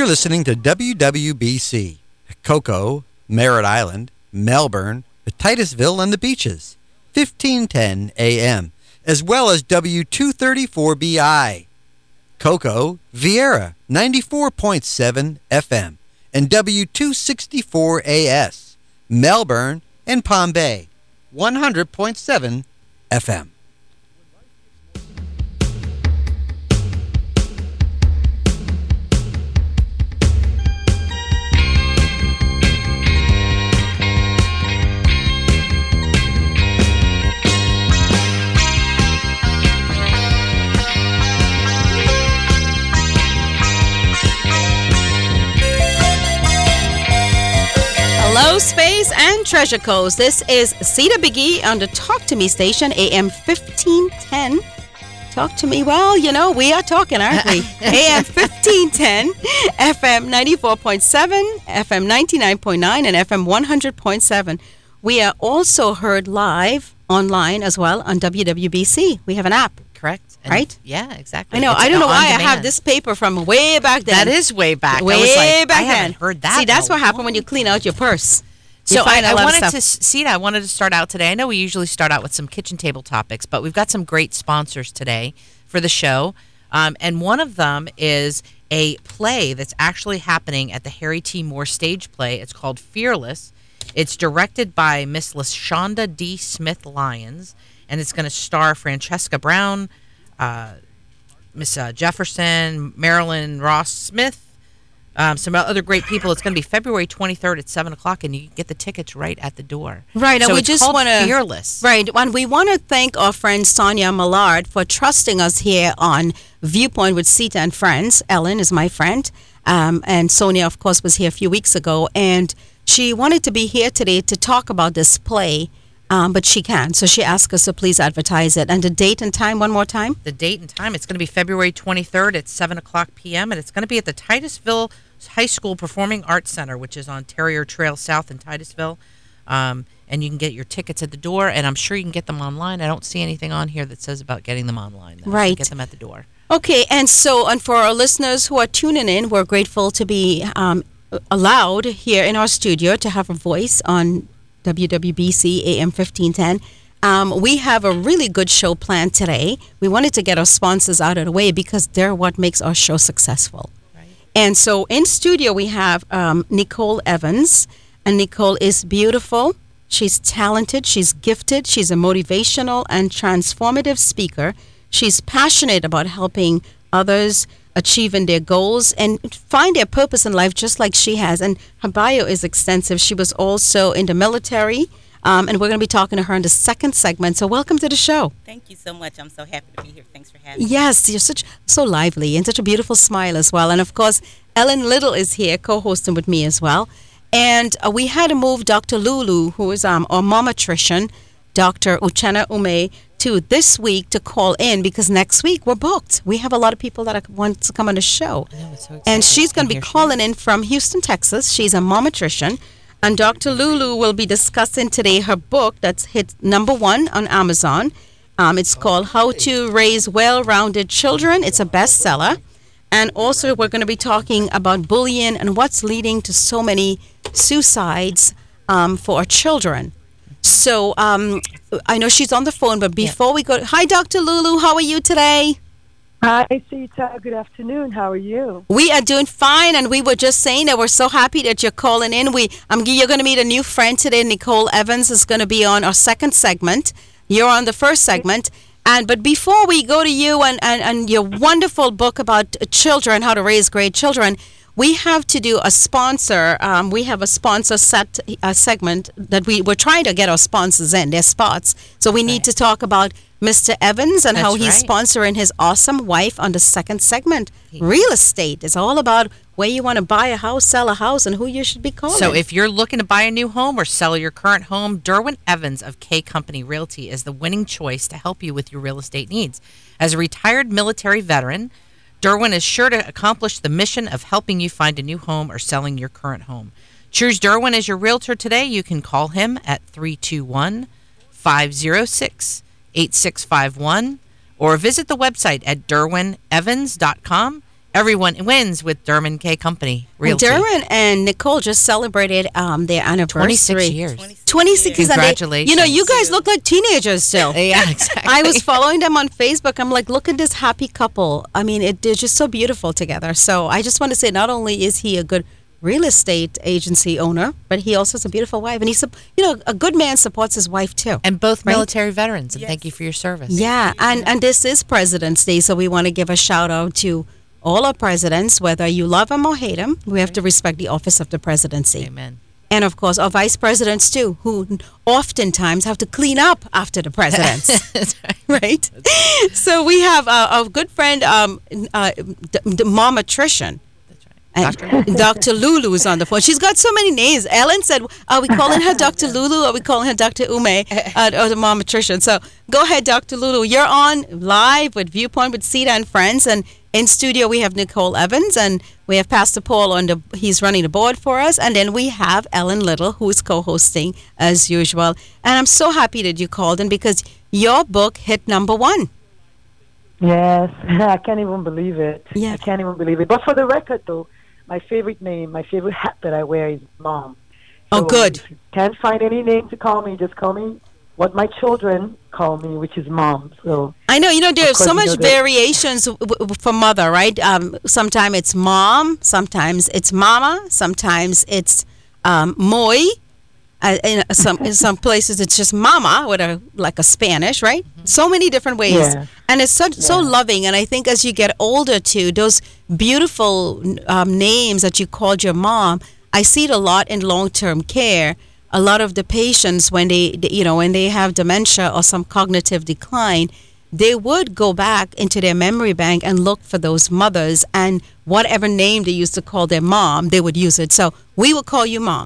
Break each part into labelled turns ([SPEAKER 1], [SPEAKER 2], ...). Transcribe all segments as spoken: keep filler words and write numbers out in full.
[SPEAKER 1] You're listening to W W B C, Cocoa, Merritt Island, Melbourne, Titusville, and the Beaches, fifteen ten A M, as well as W two thirty-four B I, Cocoa, Vieira, ninety-four point seven F M, and W two sixty-four A S, Melbourne and Palm Bay, one hundred point seven F M.
[SPEAKER 2] Hello, Space and Treasure Coast. This is Cedar Biggie on the Talk to Me station, A M fifteen ten. Talk to me. Well, you know, we are talking, aren't we? A M fifteen ten, F M ninety-four point seven, F M ninety-nine point nine, and F M one hundred point seven. We are also heard live online as well on W W B C. We have an app.
[SPEAKER 3] Correct. And
[SPEAKER 2] right?
[SPEAKER 3] Yeah, exactly.
[SPEAKER 2] I know.
[SPEAKER 3] It's
[SPEAKER 2] I don't know why
[SPEAKER 3] demand.
[SPEAKER 2] I have this paper from way back then.
[SPEAKER 3] That is way back.
[SPEAKER 2] Way
[SPEAKER 3] I was like,
[SPEAKER 2] back
[SPEAKER 3] I
[SPEAKER 2] then.
[SPEAKER 3] haven't heard that.
[SPEAKER 2] See, that's what happened when you clean out your purse. You
[SPEAKER 3] So I,
[SPEAKER 2] find a
[SPEAKER 3] I
[SPEAKER 2] lot of
[SPEAKER 3] wanted
[SPEAKER 2] stuff.
[SPEAKER 3] to see I wanted to start out today. I know we usually start out with some kitchen table topics, but we've got some great sponsors today for the show. Um, and one of them is a play that's actually happening at the Harry T. Moore stage play. It's called Fearless. It's directed by Miss LaShonda D. Smith Lyons, and it's going to star Francesca Brown, uh, Miss uh, Jefferson, Marilyn Ross Smith, um, some other great people. It's going to be February twenty-third at seven o'clock, and you can get the tickets right at the door.
[SPEAKER 2] Right,
[SPEAKER 3] so
[SPEAKER 2] and we
[SPEAKER 3] it's
[SPEAKER 2] just
[SPEAKER 3] called
[SPEAKER 2] want to
[SPEAKER 3] Fearless.
[SPEAKER 2] Right, and we want to thank our friend Sonia Millard for trusting us here on Viewpoint with Sita and Friends. Ellen is my friend, um, and Sonia, of course, was here a few weeks ago, and she wanted to be here today to talk about this play, um, but she can't, so she asked us to please advertise it. And the date and time, one more time?
[SPEAKER 3] The date and time, it's going to be February twenty-third at seven o'clock p.m., and it's going to be at the Titusville High School Performing Arts Center, which is on Terrier Trail South in Titusville. Um, and you can get your tickets at the door, and I'm sure you can get them online. I don't see anything on here that says about getting them online, though.
[SPEAKER 2] Right.
[SPEAKER 3] So get them at the door.
[SPEAKER 2] Okay, and so, and for our listeners who are tuning in, we're grateful to be um, allowed here in our studio to have a voice on W W B C A M fifteen ten. Um, we have a really good show planned today. We wanted to get our sponsors out of the way because they're what makes our show successful. Right. And so in studio we have um, Nicole Evans, and Nicole is beautiful. She's talented. She's gifted. She's a motivational and transformative speaker. She's passionate about helping others achieving their goals and find their purpose in life just like she has. And her bio is extensive. She was also in the military, um, and we're going to be talking to her in the second segment. So welcome to the show.
[SPEAKER 4] Thank you so much. I'm so happy to be here. Thanks for having me.
[SPEAKER 2] Yes, you're such so lively and such a beautiful smile as well. And of course, Ellen Little is here co-hosting with me as well. And uh, we had to move Doctor Lulu, who is um, our momatrician, Doctor Uchenna Ume, to this week to call in because next week we're booked. We have a lot of people that are, want to come on the show.
[SPEAKER 3] I know, it's so
[SPEAKER 2] And she's going to
[SPEAKER 3] exciting.
[SPEAKER 2] be
[SPEAKER 3] Here she
[SPEAKER 2] calling in from Houston, Texas. She's a momatrician. And Doctor Lulu will be discussing today her book that's hit number one on Amazon. Um, it's called How to Raise Well-Rounded Children. It's a bestseller. And also we're going to be talking about bullying and what's leading to so many suicides um, for our children. So um, I know she's on the phone, but before yeah. we go, hi, Doctor Lulu, how are you today?
[SPEAKER 5] Hi, Sita. Good afternoon. How are you?
[SPEAKER 2] We are doing fine, and we were just saying that we're so happy that you're calling in. We, um, you're going to meet a new friend today. Nicole Evans is going to be on our second segment. You're on the first segment. And but before we go to you and, and, and your wonderful book about children, how to raise great children, we have to do a sponsor. Um, we have a sponsor set uh, segment that we, we're trying to get our sponsors in, their spots. So we need
[SPEAKER 3] right.
[SPEAKER 2] to talk about Mister Evans and
[SPEAKER 3] That's
[SPEAKER 2] how he's
[SPEAKER 3] right.
[SPEAKER 2] sponsoring his awesome wife on the second segment. Real estate is all about where you want to buy a house, sell a house, and who you should be calling.
[SPEAKER 3] So if you're looking to buy a new home or sell your current home, Derwin Evans of K Company Realty is the winning choice to help you with your real estate needs. As a retired military veteran, Derwin is sure to accomplish the mission of helping you find a new home or selling your current home. Choose Derwin as your realtor today. You can call him at three two one, five oh six, eight six five one or visit the website at derwin evans dot com. everyone wins with Derman K Company Realty.
[SPEAKER 2] Derman and Nicole just celebrated um, their anniversary.
[SPEAKER 3] twenty-six years.
[SPEAKER 2] twenty-six years. And they-
[SPEAKER 3] Congratulations.
[SPEAKER 2] You know, you guys look like teenagers still.
[SPEAKER 3] Yeah, exactly.
[SPEAKER 2] I was following them on Facebook. I'm like, look at this happy couple. I mean, it, they're just so beautiful together. So I just want to say, not only is he a good real estate agency owner, but he also has a beautiful wife. And he's, you know, a good man supports his wife too.
[SPEAKER 3] And both
[SPEAKER 2] Right?
[SPEAKER 3] military veterans. And thank you for your service.
[SPEAKER 2] Yeah, and, and this is President's Day, so we want to give a shout out to all our presidents, whether you love them or hate them. We have to respect the office of the presidency.
[SPEAKER 3] Amen.
[SPEAKER 2] And of course, our vice presidents too, who oftentimes have to clean up after the presidents.
[SPEAKER 3] That's right.
[SPEAKER 2] Right? So we have uh, a good friend, um, uh, D- D- Mama Tricia. And
[SPEAKER 3] Doctor
[SPEAKER 2] Doctor Lulu is on the phone. She's got so many names. Ellen said, are we calling her Doctor Lulu or are we calling her Doctor Ume uh, or the Mama Tricia? So go ahead, Doctor Lulu. You're on live with Viewpoint with Sita and Friends. And in studio, we have Nicole Evans and we have Pastor Paul on the, he's running the board for us. And then we have Ellen Little, who is co-hosting as usual. And I'm so happy that you called in because your book hit number one.
[SPEAKER 5] Yes, I can't even believe it.
[SPEAKER 2] Yeah.
[SPEAKER 5] I can't even believe it. But for the record, though, my favorite name, my favorite hat that I wear is Mom.
[SPEAKER 2] Oh,
[SPEAKER 5] So
[SPEAKER 2] good.
[SPEAKER 5] If you can't find any name to call me, just call me what my children call me, which is Mom. So
[SPEAKER 2] I know, you know, there's
[SPEAKER 5] course,
[SPEAKER 2] so
[SPEAKER 5] you
[SPEAKER 2] much
[SPEAKER 5] know that-
[SPEAKER 2] variations w- w- for mother, right? Um, sometimes it's mom, sometimes it's mama, sometimes it's um, moi. Uh, in some in some places it's just mama with a like a Spanish, right? So many different ways,
[SPEAKER 5] Yeah.
[SPEAKER 2] and it's so so
[SPEAKER 5] Yeah.
[SPEAKER 2] loving. And I think as you get older too, those beautiful um, names that you called your mom, I see it a lot in long term care. A lot of the patients when they, they you know when they have dementia or some cognitive decline, they would go back into their memory bank and look for those mothers, and whatever name they used to call their mom, they would use it. So we would call you mom.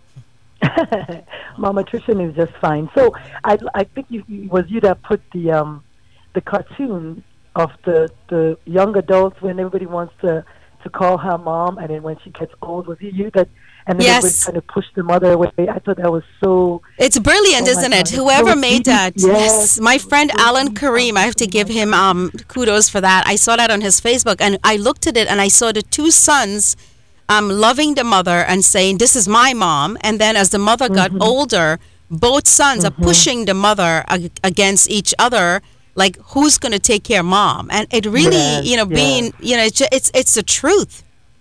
[SPEAKER 5] Mama Tricia is just fine. So I, I think you, it was you that put the um, the cartoon of the, the young adults when everybody wants to, to call her mom, and then when she gets old, was it you that? And then
[SPEAKER 2] Yes.
[SPEAKER 5] everybody's trying to push the mother away. I thought that was so.
[SPEAKER 2] It's brilliant,
[SPEAKER 5] Oh my
[SPEAKER 2] isn't
[SPEAKER 5] God,
[SPEAKER 2] it?
[SPEAKER 5] it's
[SPEAKER 2] Whoever
[SPEAKER 5] so
[SPEAKER 2] made
[SPEAKER 5] deep.
[SPEAKER 2] that.
[SPEAKER 5] Yes.
[SPEAKER 2] My friend Alan Kareem, I have to give him um, kudos for that. I saw that on his Facebook, and I looked at it, and I saw the two sons um, loving the mother and saying, "This is my mom." And then as the mother got
[SPEAKER 5] Mm-hmm.
[SPEAKER 2] older, both sons are pushing the mother ag- against each other. Like, who's going to take care of mom? And it really,
[SPEAKER 5] Yes,
[SPEAKER 2] you know,
[SPEAKER 5] yes.
[SPEAKER 2] being, you know, it's ju- it's it's the truth.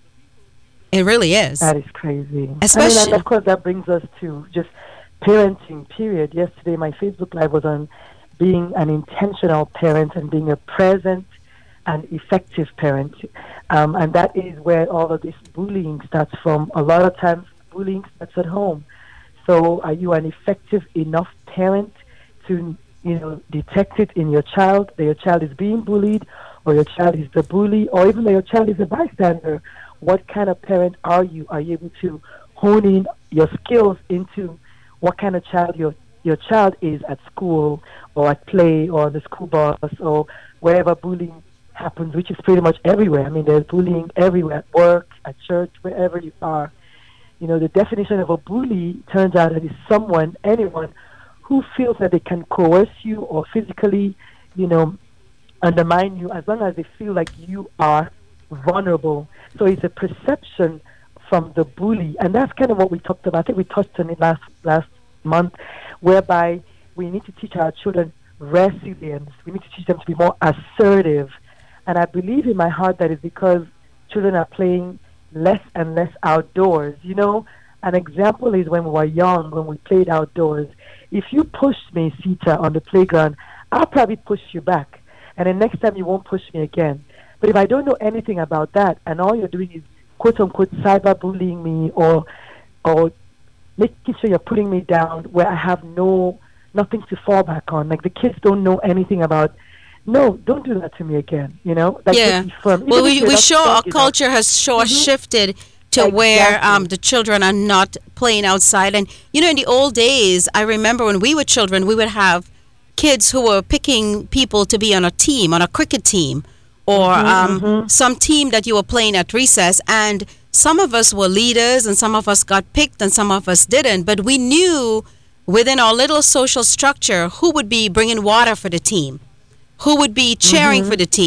[SPEAKER 2] It really is.
[SPEAKER 5] That is crazy.
[SPEAKER 2] Especially-
[SPEAKER 5] I mean, and of course, that brings us to just parenting, period. Yesterday, my Facebook Live was on being an intentional parent and being a present and effective parent. Um, and that is where all of this bullying starts from. A lot of times, bullying starts at home. So are you an effective enough parent to, you know, detect it in your child, that your child is being bullied, or your child is the bully, or even that your child is a bystander? What kind of parent are you? Are you able to hone in your skills into what kind of child your your child is at school or at play or on the school bus or wherever bullying happens, which is pretty much everywhere. I mean, there's bullying everywhere, at work, at church, wherever you are. You know, the definition of a bully turns out that it's someone, anyone, who feels that they can coerce you or physically, you know, undermine you as long as they feel like you are vulnerable. So it's a perception from the bully, and that's kind of what we talked about. I think we touched on it last last month, whereby we need to teach our children resilience. We need to teach them to be more assertive, and I believe in my heart that is because children are playing less and less outdoors. You know, an example is when we were young, when we played outdoors. If you pushed me, Sita, on the playground, I'll probably push you back, and then next time you won't push me again. But if I don't know anything about that, and all you're doing is quote unquote cyberbullying me or or making sure you're putting me down where I have no nothing to fall back on, like the kids don't know anything about. No, don't do that to me again. You know, like,
[SPEAKER 2] Yeah.
[SPEAKER 5] just be firm.
[SPEAKER 2] Well,
[SPEAKER 5] Even if
[SPEAKER 2] we,
[SPEAKER 5] you're
[SPEAKER 2] we
[SPEAKER 5] not
[SPEAKER 2] sure
[SPEAKER 5] strong
[SPEAKER 2] our
[SPEAKER 5] enough.
[SPEAKER 2] culture has sure
[SPEAKER 5] Mhm.
[SPEAKER 2] shifted to where
[SPEAKER 5] Exactly.
[SPEAKER 2] um, the children are not playing outside. And, you know, in the old days, I remember when we were children, we would have kids who were picking people to be on a team, on a cricket team, or um, some team that you were playing at recess. And some of us were leaders and some of us got picked and some of us didn't. But we knew within our little social structure who would be bringing water for the team, who would be cheering for the team,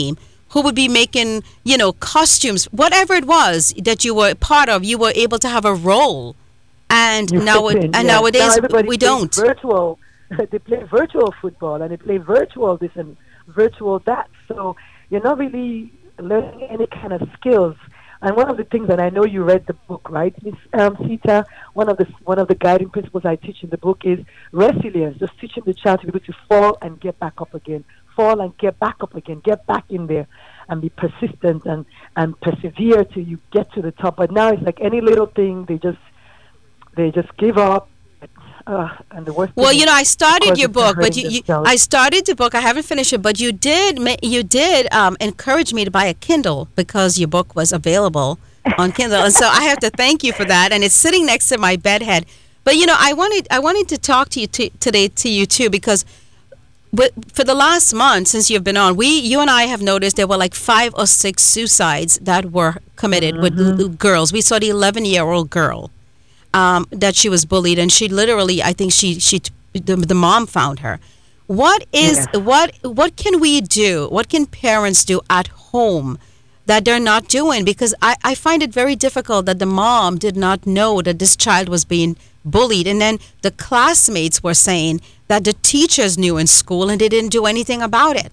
[SPEAKER 2] who would be making, you know, costumes, whatever it was that you were part of, you were able to have a role. And
[SPEAKER 5] You
[SPEAKER 2] now,
[SPEAKER 5] fit in,
[SPEAKER 2] and
[SPEAKER 5] yeah.
[SPEAKER 2] nowadays
[SPEAKER 5] Now everybody
[SPEAKER 2] we
[SPEAKER 5] plays
[SPEAKER 2] don't.
[SPEAKER 5] Virtual, they play virtual football and they play virtual this and virtual that. So you're not really learning any kind of skills. And one of the things, and I know you read the book, right, Miss um, Sita? One of the one of the guiding principles I teach in the book is resilience. Just teaching the child to be able to fall and get back up again, fall and get back up again, get back in there, and be persistent and and persevere till you get to the top. But now it's like any little thing, they just they just give up. Uh, and the worst
[SPEAKER 2] Well,
[SPEAKER 5] thing
[SPEAKER 2] you
[SPEAKER 5] is,
[SPEAKER 2] know, I
[SPEAKER 5] of
[SPEAKER 2] started
[SPEAKER 5] course,
[SPEAKER 2] your
[SPEAKER 5] it's
[SPEAKER 2] book, but
[SPEAKER 5] hurting
[SPEAKER 2] you, you
[SPEAKER 5] themselves.
[SPEAKER 2] I started the book. I haven't finished it, but you did ma- you did um, encourage me to buy a Kindle because your book was available on Kindle, and so I have to thank you for that. And it's sitting next to my bed head. But you know, I wanted I wanted to talk to you t- today to you too because. But for the last month since you've been on, we, you and I have noticed there were like five or six suicides that were committed with l- l- girls. We saw the eleven-year-old girl um, that she was bullied, and she literally, I think she, she, the, the mom found her. What is
[SPEAKER 5] Yes.
[SPEAKER 2] what what can we do? What can parents do at home that they're not doing? Because I, I find it very difficult that the mom did not know that this child was being bullied, and then the classmates were saying that the teachers knew in school and they didn't do anything about it.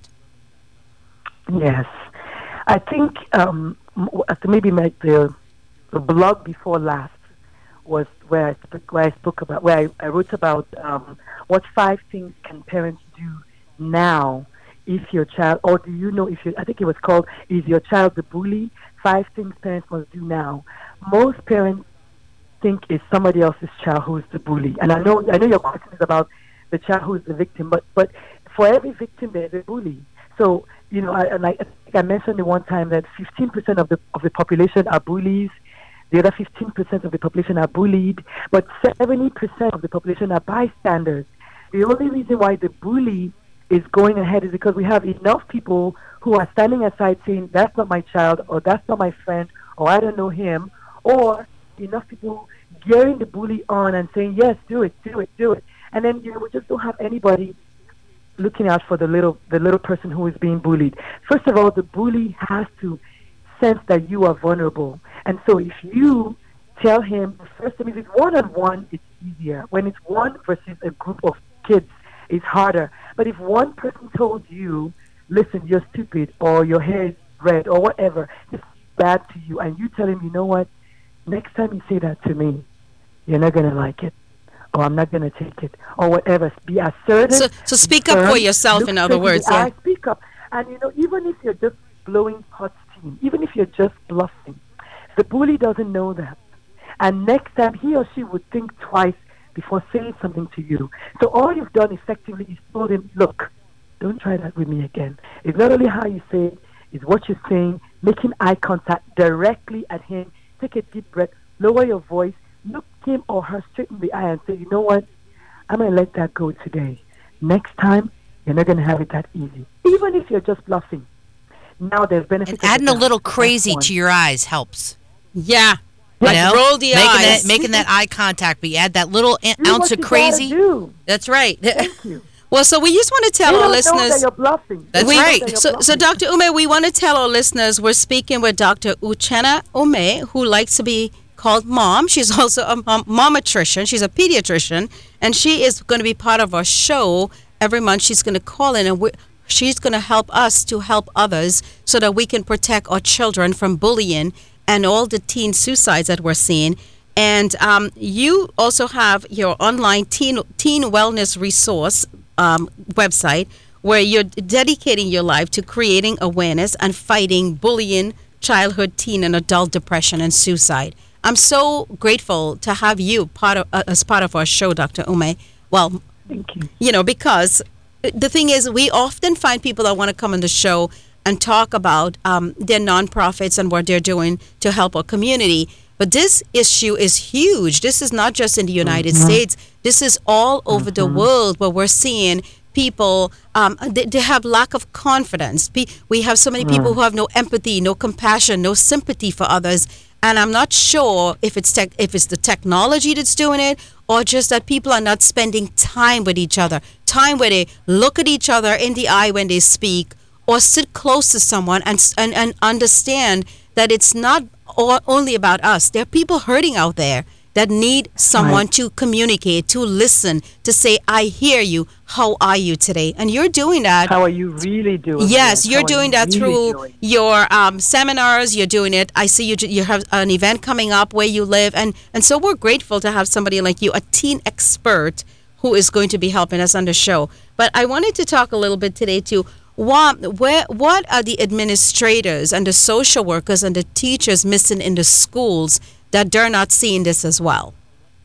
[SPEAKER 5] Yes, I think um, m- maybe my, the the blog before last was where I spoke, where I spoke about where I, I wrote about um, what five things can parents do now if your child, or do you know if you, I think it was called, is your child the bully? Five things parents must do now. Most parents think it's somebody else's child who's the bully, and I know I know your question is about the child who is the victim, but but for every victim there's a bully. So you know, I, and I, I think I mentioned the one time that fifteen percent of the of the population are bullies. The other fifteen percent of the population are bullied, but seventy percent of the population are bystanders. The only reason why the bully is going ahead is because we have enough people who are standing aside saying, that's not my child, or that's not my friend, or I don't know him, or enough people gearing the bully on and saying, yes, do it, do it, do it. And then, you know, we just don't have anybody looking out for the little the little person who is being bullied. First of all, the bully has to sense that you are vulnerable. And so if you tell him, the first time, if it's one-on-one, it's easier. When it's one versus a group of kids, it's harder. But if one person told you, listen, you're stupid, or your hair is red, or whatever, it's bad to you, and you tell him, you know what, next time you say that to me, you're not going to like it, or I'm not going to take it, or whatever. Be assertive.
[SPEAKER 2] So, so speak up
[SPEAKER 5] firm,
[SPEAKER 2] for yourself,
[SPEAKER 5] look
[SPEAKER 2] in other
[SPEAKER 5] straight in
[SPEAKER 2] words.
[SPEAKER 5] the
[SPEAKER 2] Yeah.
[SPEAKER 5] eye, speak up. And, you know, even if you're just blowing hot steam, even if you're just bluffing, the bully doesn't know that. And next time, he or she would think twice before saying something to you. So all you've done effectively is told him, look, don't try that with me again. It's not only how you say it, it's what you're saying, making eye contact directly at him. Take a deep breath, lower your voice, look him or her straight in the eye and say, you know what, I'm going to let that go today. Next time, you're not going to have it that easy. Even if you're just bluffing. Now there's benefits.
[SPEAKER 3] And adding a
[SPEAKER 5] of the
[SPEAKER 3] little
[SPEAKER 5] doubt.
[SPEAKER 3] crazy
[SPEAKER 5] That's
[SPEAKER 3] to
[SPEAKER 5] one.
[SPEAKER 3] your eyes helps.
[SPEAKER 2] Yeah.
[SPEAKER 3] You
[SPEAKER 2] Like
[SPEAKER 3] know?
[SPEAKER 2] roll the
[SPEAKER 3] making
[SPEAKER 2] eyes.
[SPEAKER 3] That, making that eye contact, but you add that little an-
[SPEAKER 5] Do
[SPEAKER 3] ounce
[SPEAKER 5] what
[SPEAKER 3] of
[SPEAKER 5] you
[SPEAKER 3] crazy.
[SPEAKER 5] gotta do.
[SPEAKER 3] That's right.
[SPEAKER 5] Thank you.
[SPEAKER 2] Well, so we just want to tell
[SPEAKER 5] They
[SPEAKER 2] our
[SPEAKER 5] don't know that
[SPEAKER 2] listeners.
[SPEAKER 5] you're bluffing.
[SPEAKER 3] That's
[SPEAKER 5] They don't know
[SPEAKER 3] right.
[SPEAKER 5] that you're
[SPEAKER 2] So, so
[SPEAKER 5] bluffing.
[SPEAKER 2] Doctor Ume, we want to tell our listeners we're speaking with Doctor Uchenna Ume, who likes to be called Mom. She's also a mom, momatrician. She's a pediatrician, and she is going to be part of our show every month. She's going to call in, and we she's going to help us to help others so that we can protect our children from bullying and all the teen suicides that we're seeing. And um, you also have your online teen teen wellness resource um, website where you're dedicating your life to creating awareness and fighting bullying, childhood, teen, and adult depression and suicide. I'm so grateful to have you part of, uh, as part of our show, Doctor Ume. Well,
[SPEAKER 5] Thank you.
[SPEAKER 2] you know, because the thing is, we often find people that want to come on the show and talk about um, their nonprofits and what they're doing to help our community. But this issue is huge. This is not just in the United
[SPEAKER 5] Mm-hmm.
[SPEAKER 2] States. This is all over the world where we're seeing people, um, they, they have lack of confidence. Pe- We have so many people who have no empathy, no compassion, no sympathy for others. And I'm not sure if it's tech, if it's the technology that's doing it, or just that people are not spending time with each other, time where they look at each other in the eye when they speak, or sit close to someone and s- and, and understand that it's not o- only about us. There are people hurting out there that need someone
[SPEAKER 5] Right.
[SPEAKER 2] to communicate, to listen, to say, I hear you. How are you today? And you're doing that.
[SPEAKER 5] How are you really doing?
[SPEAKER 2] Yes,
[SPEAKER 5] Yes.
[SPEAKER 2] you're
[SPEAKER 5] How are
[SPEAKER 2] doing
[SPEAKER 5] you
[SPEAKER 2] that
[SPEAKER 5] really
[SPEAKER 2] through
[SPEAKER 5] doing?
[SPEAKER 2] your um, seminars. You're doing it. I see you. You have an event coming up where you live, and and so we're grateful to have somebody like you, a teen expert, who is going to be helping us on the show. But I wanted to talk a little bit today too. What where what are the administrators and the social workers and the teachers missing in the schools that they're not seeing this as well?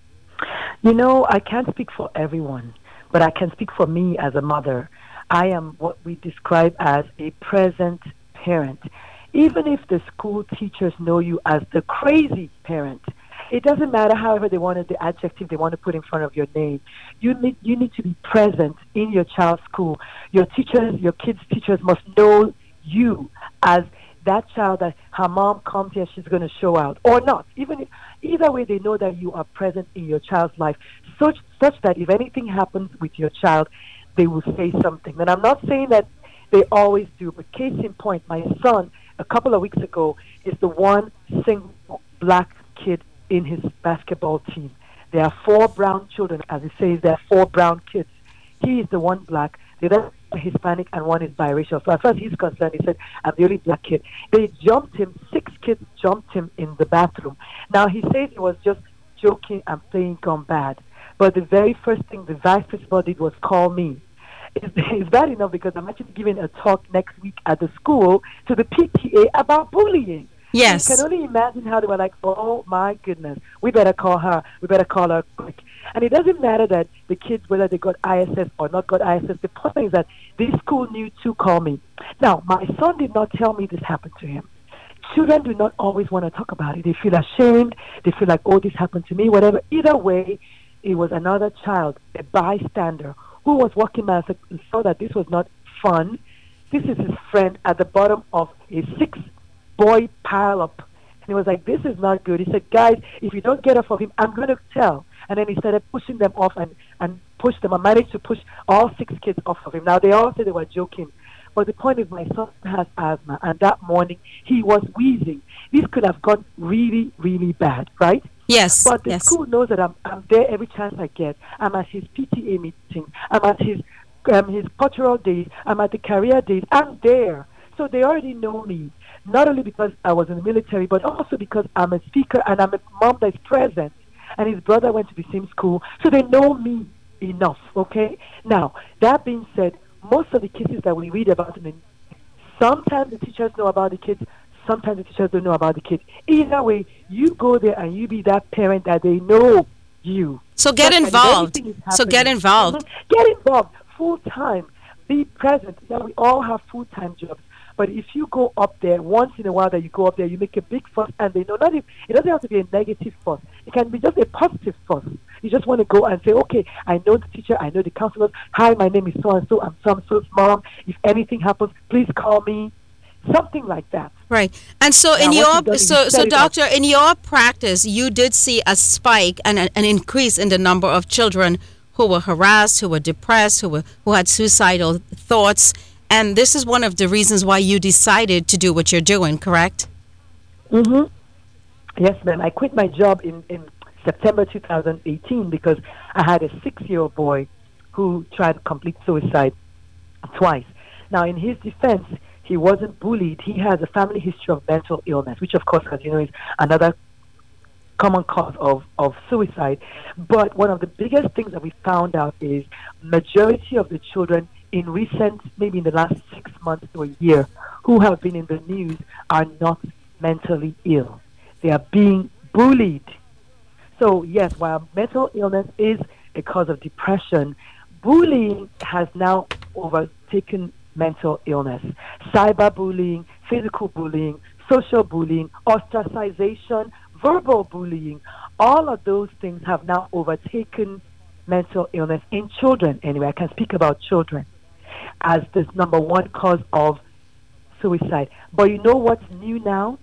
[SPEAKER 5] You know, I can't speak for everyone, but I can speak for me as a mother. I am what we describe as a present parent. Even if the school teachers know you as the crazy parent, it doesn't matter however they wanted the adjective they want to put in front of your name. You need you need to be present in your child's school. Your teachers, your kids' teachers must know you as that child that her mom comes here, she's going to show out or not. Even if, either way, they know that you are present in your child's life, such such that if anything happens with your child, they will say something. And I'm not saying that they always do, but case in point, my son a couple of weeks ago is the one single black kid in his basketball team. There are four brown children, as it says, there are four brown kids. He is the one black, the other Hispanic, and one is biracial. So as far as he's concerned, he said, I'm the only black kid. They jumped him, six kids jumped him in the bathroom. Now, he says he was just joking and playing gone bad. But the very first thing the vice principal did was call me. It's, it's bad enough because I'm actually giving a talk next week at the school to the P T A about bullying.
[SPEAKER 2] Yes.
[SPEAKER 5] So you can only imagine how they were like, oh my goodness, we better call her, we better call her quick. And it doesn't matter that the kids, whether they got I S S or not got I S S, the point is that this school knew to call me. Now, my son did not tell me this happened to him. Children do not always want to talk about it. They feel ashamed, they feel like, oh, this happened to me, whatever. Either way, it was another child, a bystander, who was walking by and saw that this was not fun. This is his friend at the bottom of a six boy pile up. And he was like, this is not good. He said, guys, if you don't get off of him, I'm going to tell. And then he started pushing them off and, and pushed them. I managed to push all six kids off of him. Now, they all said they were joking. But the point is, my son has asthma. And that morning, he was wheezing. This could have gone really, really bad, right?
[SPEAKER 2] Yes.
[SPEAKER 5] But the
[SPEAKER 2] yes.
[SPEAKER 5] school knows that I'm, I'm there every chance I get. I'm at his P T A meeting. I'm at his um, his cultural days. I'm at the career days. I'm there. So they already know me, not only because I was in the military, but also because I'm a speaker and I'm a mom that's present. And his brother went to the same school. So they know me enough, okay? Now, that being said, most of the cases that we read about in the sometimes the teachers know about the kids, sometimes the teachers don't know about the kids. Either way, you go there and you be that parent that they know you.
[SPEAKER 2] So get
[SPEAKER 5] But- and if
[SPEAKER 2] involved.
[SPEAKER 5] anything is
[SPEAKER 2] So get
[SPEAKER 5] happening-
[SPEAKER 2] involved.
[SPEAKER 5] Mhm. Get involved full time. Be present. Yeah, we all have full time jobs. But if you go up there once in a while, that you go up there, you make a big fuss, and they know not if it doesn't have to be a negative fuss. It can be just a positive fuss. You just want to go and say, okay, I know the teacher, I know the counselors. Hi, my name is so and so. I'm so and so's mom. If anything happens, please call me. Something like that.
[SPEAKER 2] Right. And so
[SPEAKER 5] Now,
[SPEAKER 2] in
[SPEAKER 5] what
[SPEAKER 2] your
[SPEAKER 5] you've done is
[SPEAKER 2] so
[SPEAKER 5] you
[SPEAKER 2] so
[SPEAKER 5] set it up.
[SPEAKER 2] doctor, in your practice, you did see a spike and a, an increase in the number of children who were harassed, who were depressed, who were who had suicidal thoughts, and this is one of the reasons why you decided to do what you're doing, correct?
[SPEAKER 5] Mm-hmm. Yes, ma'am. I quit my job in, in September two thousand eighteen because I had a six-year-old boy who tried to complete suicide twice. Now, in his defense, he wasn't bullied. He has a family history of mental illness, which, of course, as you know, is another common cause of, of suicide. But one of the biggest things that we found out is majority of the children in recent, maybe in the last six months to a year, who have been in the news are not mentally ill. They are being bullied. So, yes, while mental illness is a cause of depression, bullying has now overtaken mental illness. Cyberbullying, physical bullying, social bullying, ostracization, verbal bullying, all of those things have now overtaken mental illness in children. Anyway, I can speak about children as this number one cause of suicide. But you know what's new now?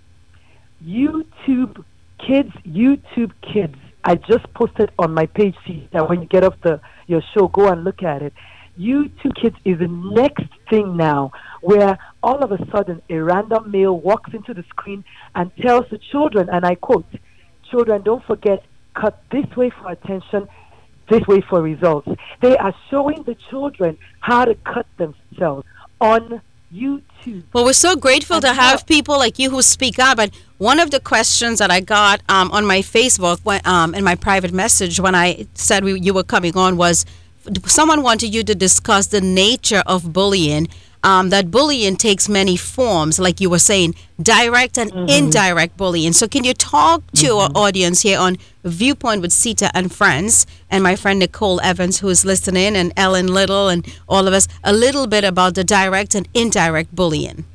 [SPEAKER 5] YouTube Kids, YouTube Kids. I just posted on my page, see that when you get off the your show, go and look at it. You two kids is the next thing now, where all of a sudden a random male walks into the screen and tells the children, and I quote, "Children, don't forget, cut this way for attention, this way for results." They are showing the children how to cut themselves on YouTube.
[SPEAKER 2] Well, we're so grateful to have people like you who speak out. But one of the questions that I got um, on my Facebook, when, um, in my private message, when I said we, you were coming on, was someone wanted you to discuss the nature of bullying. Um, that bullying takes many forms, like you were saying, direct and mm-hmm. indirect bullying. So can you talk to mm-hmm. our audience here on Viewpoint with Sita and Friends, and my friend Nicole Evans, who is listening, and Ellen Little, and all of us, a little bit about the direct and indirect bullying?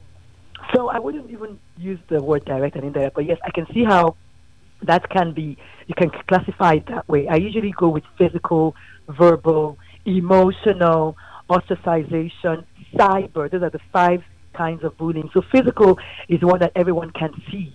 [SPEAKER 5] So I wouldn't even use the word direct and indirect, but yes, I can see how that can be, you can classify it that way. I usually go with physical, verbal, emotional, ostracization, cyber. Those are the five kinds of bullying. So physical is the one that everyone can see.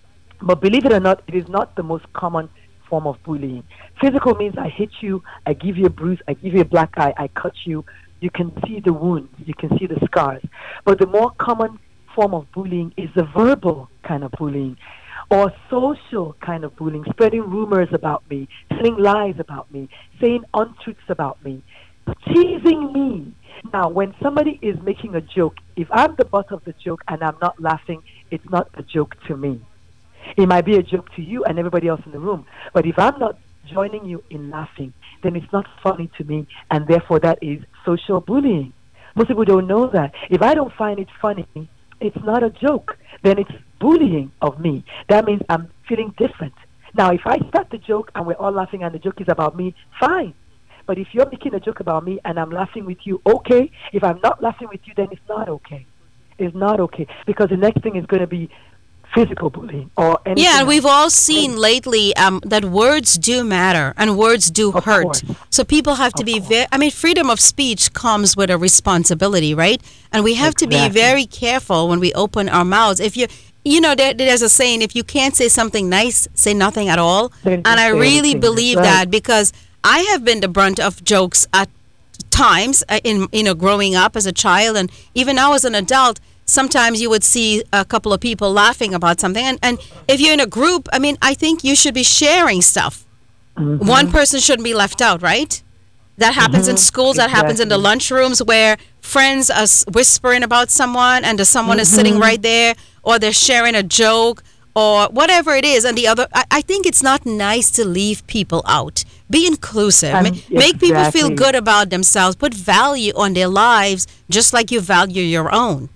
[SPEAKER 5] But believe it or not, it is not the most common form of bullying. Physical means I hit you, I give you a bruise, I give you a black eye, I cut you. You can see the wounds, you can see the scars. But the more common form of bullying is the verbal kind of bullying, or social kind of bullying, spreading rumors about me, telling lies about me, saying untruths about me, teasing me. Now, when somebody is making a joke, if I'm the butt of the joke and I'm not laughing, it's not a joke to me. It might be a joke to you and everybody else in the room, but if I'm not joining you in laughing, then it's not funny to me, and therefore that is social bullying. Most people don't know that. If I don't find it funny, it's not a joke. Then it's bullying of me. That means I'm feeling different. Now, if I start the joke and we're all laughing and the joke is about me, fine. But if you're making a joke about me and I'm laughing with you, okay. If I'm not laughing with you, then it's not okay. It's not okay. Because the next thing is going to be physical bullying or anything.
[SPEAKER 2] Yeah, and we've
[SPEAKER 5] else.
[SPEAKER 2] all seen and lately um, that words do matter and words do
[SPEAKER 5] of
[SPEAKER 2] hurt.
[SPEAKER 5] Course.
[SPEAKER 2] So people have to
[SPEAKER 5] of
[SPEAKER 2] be
[SPEAKER 5] course.
[SPEAKER 2] very, I mean, freedom of speech comes with a responsibility, right? And we have
[SPEAKER 5] exactly.
[SPEAKER 2] to be very careful when we open our mouths. If you, you know, there, there's a saying, if you can't say something nice, say nothing at all.
[SPEAKER 5] Then
[SPEAKER 2] and I really
[SPEAKER 5] anything.
[SPEAKER 2] believe
[SPEAKER 5] right.
[SPEAKER 2] that, because I have been the brunt of jokes at times uh, in, you know, growing up as a child, and even now as an adult. Sometimes you would see a couple of people laughing about something. And, and if you're in a group, I mean, I think you should be sharing stuff. Mm-hmm. One person shouldn't be left out, right? That happens mm-hmm. in schools. That exactly. happens in the lunchrooms where friends are whispering about someone and the someone mm-hmm. is sitting right there, or they're sharing a joke or whatever it is. And the other, I, I think it's not nice to leave people out. Be inclusive. Um, Make exactly. people feel good about themselves. Put value on their lives just like you value your own.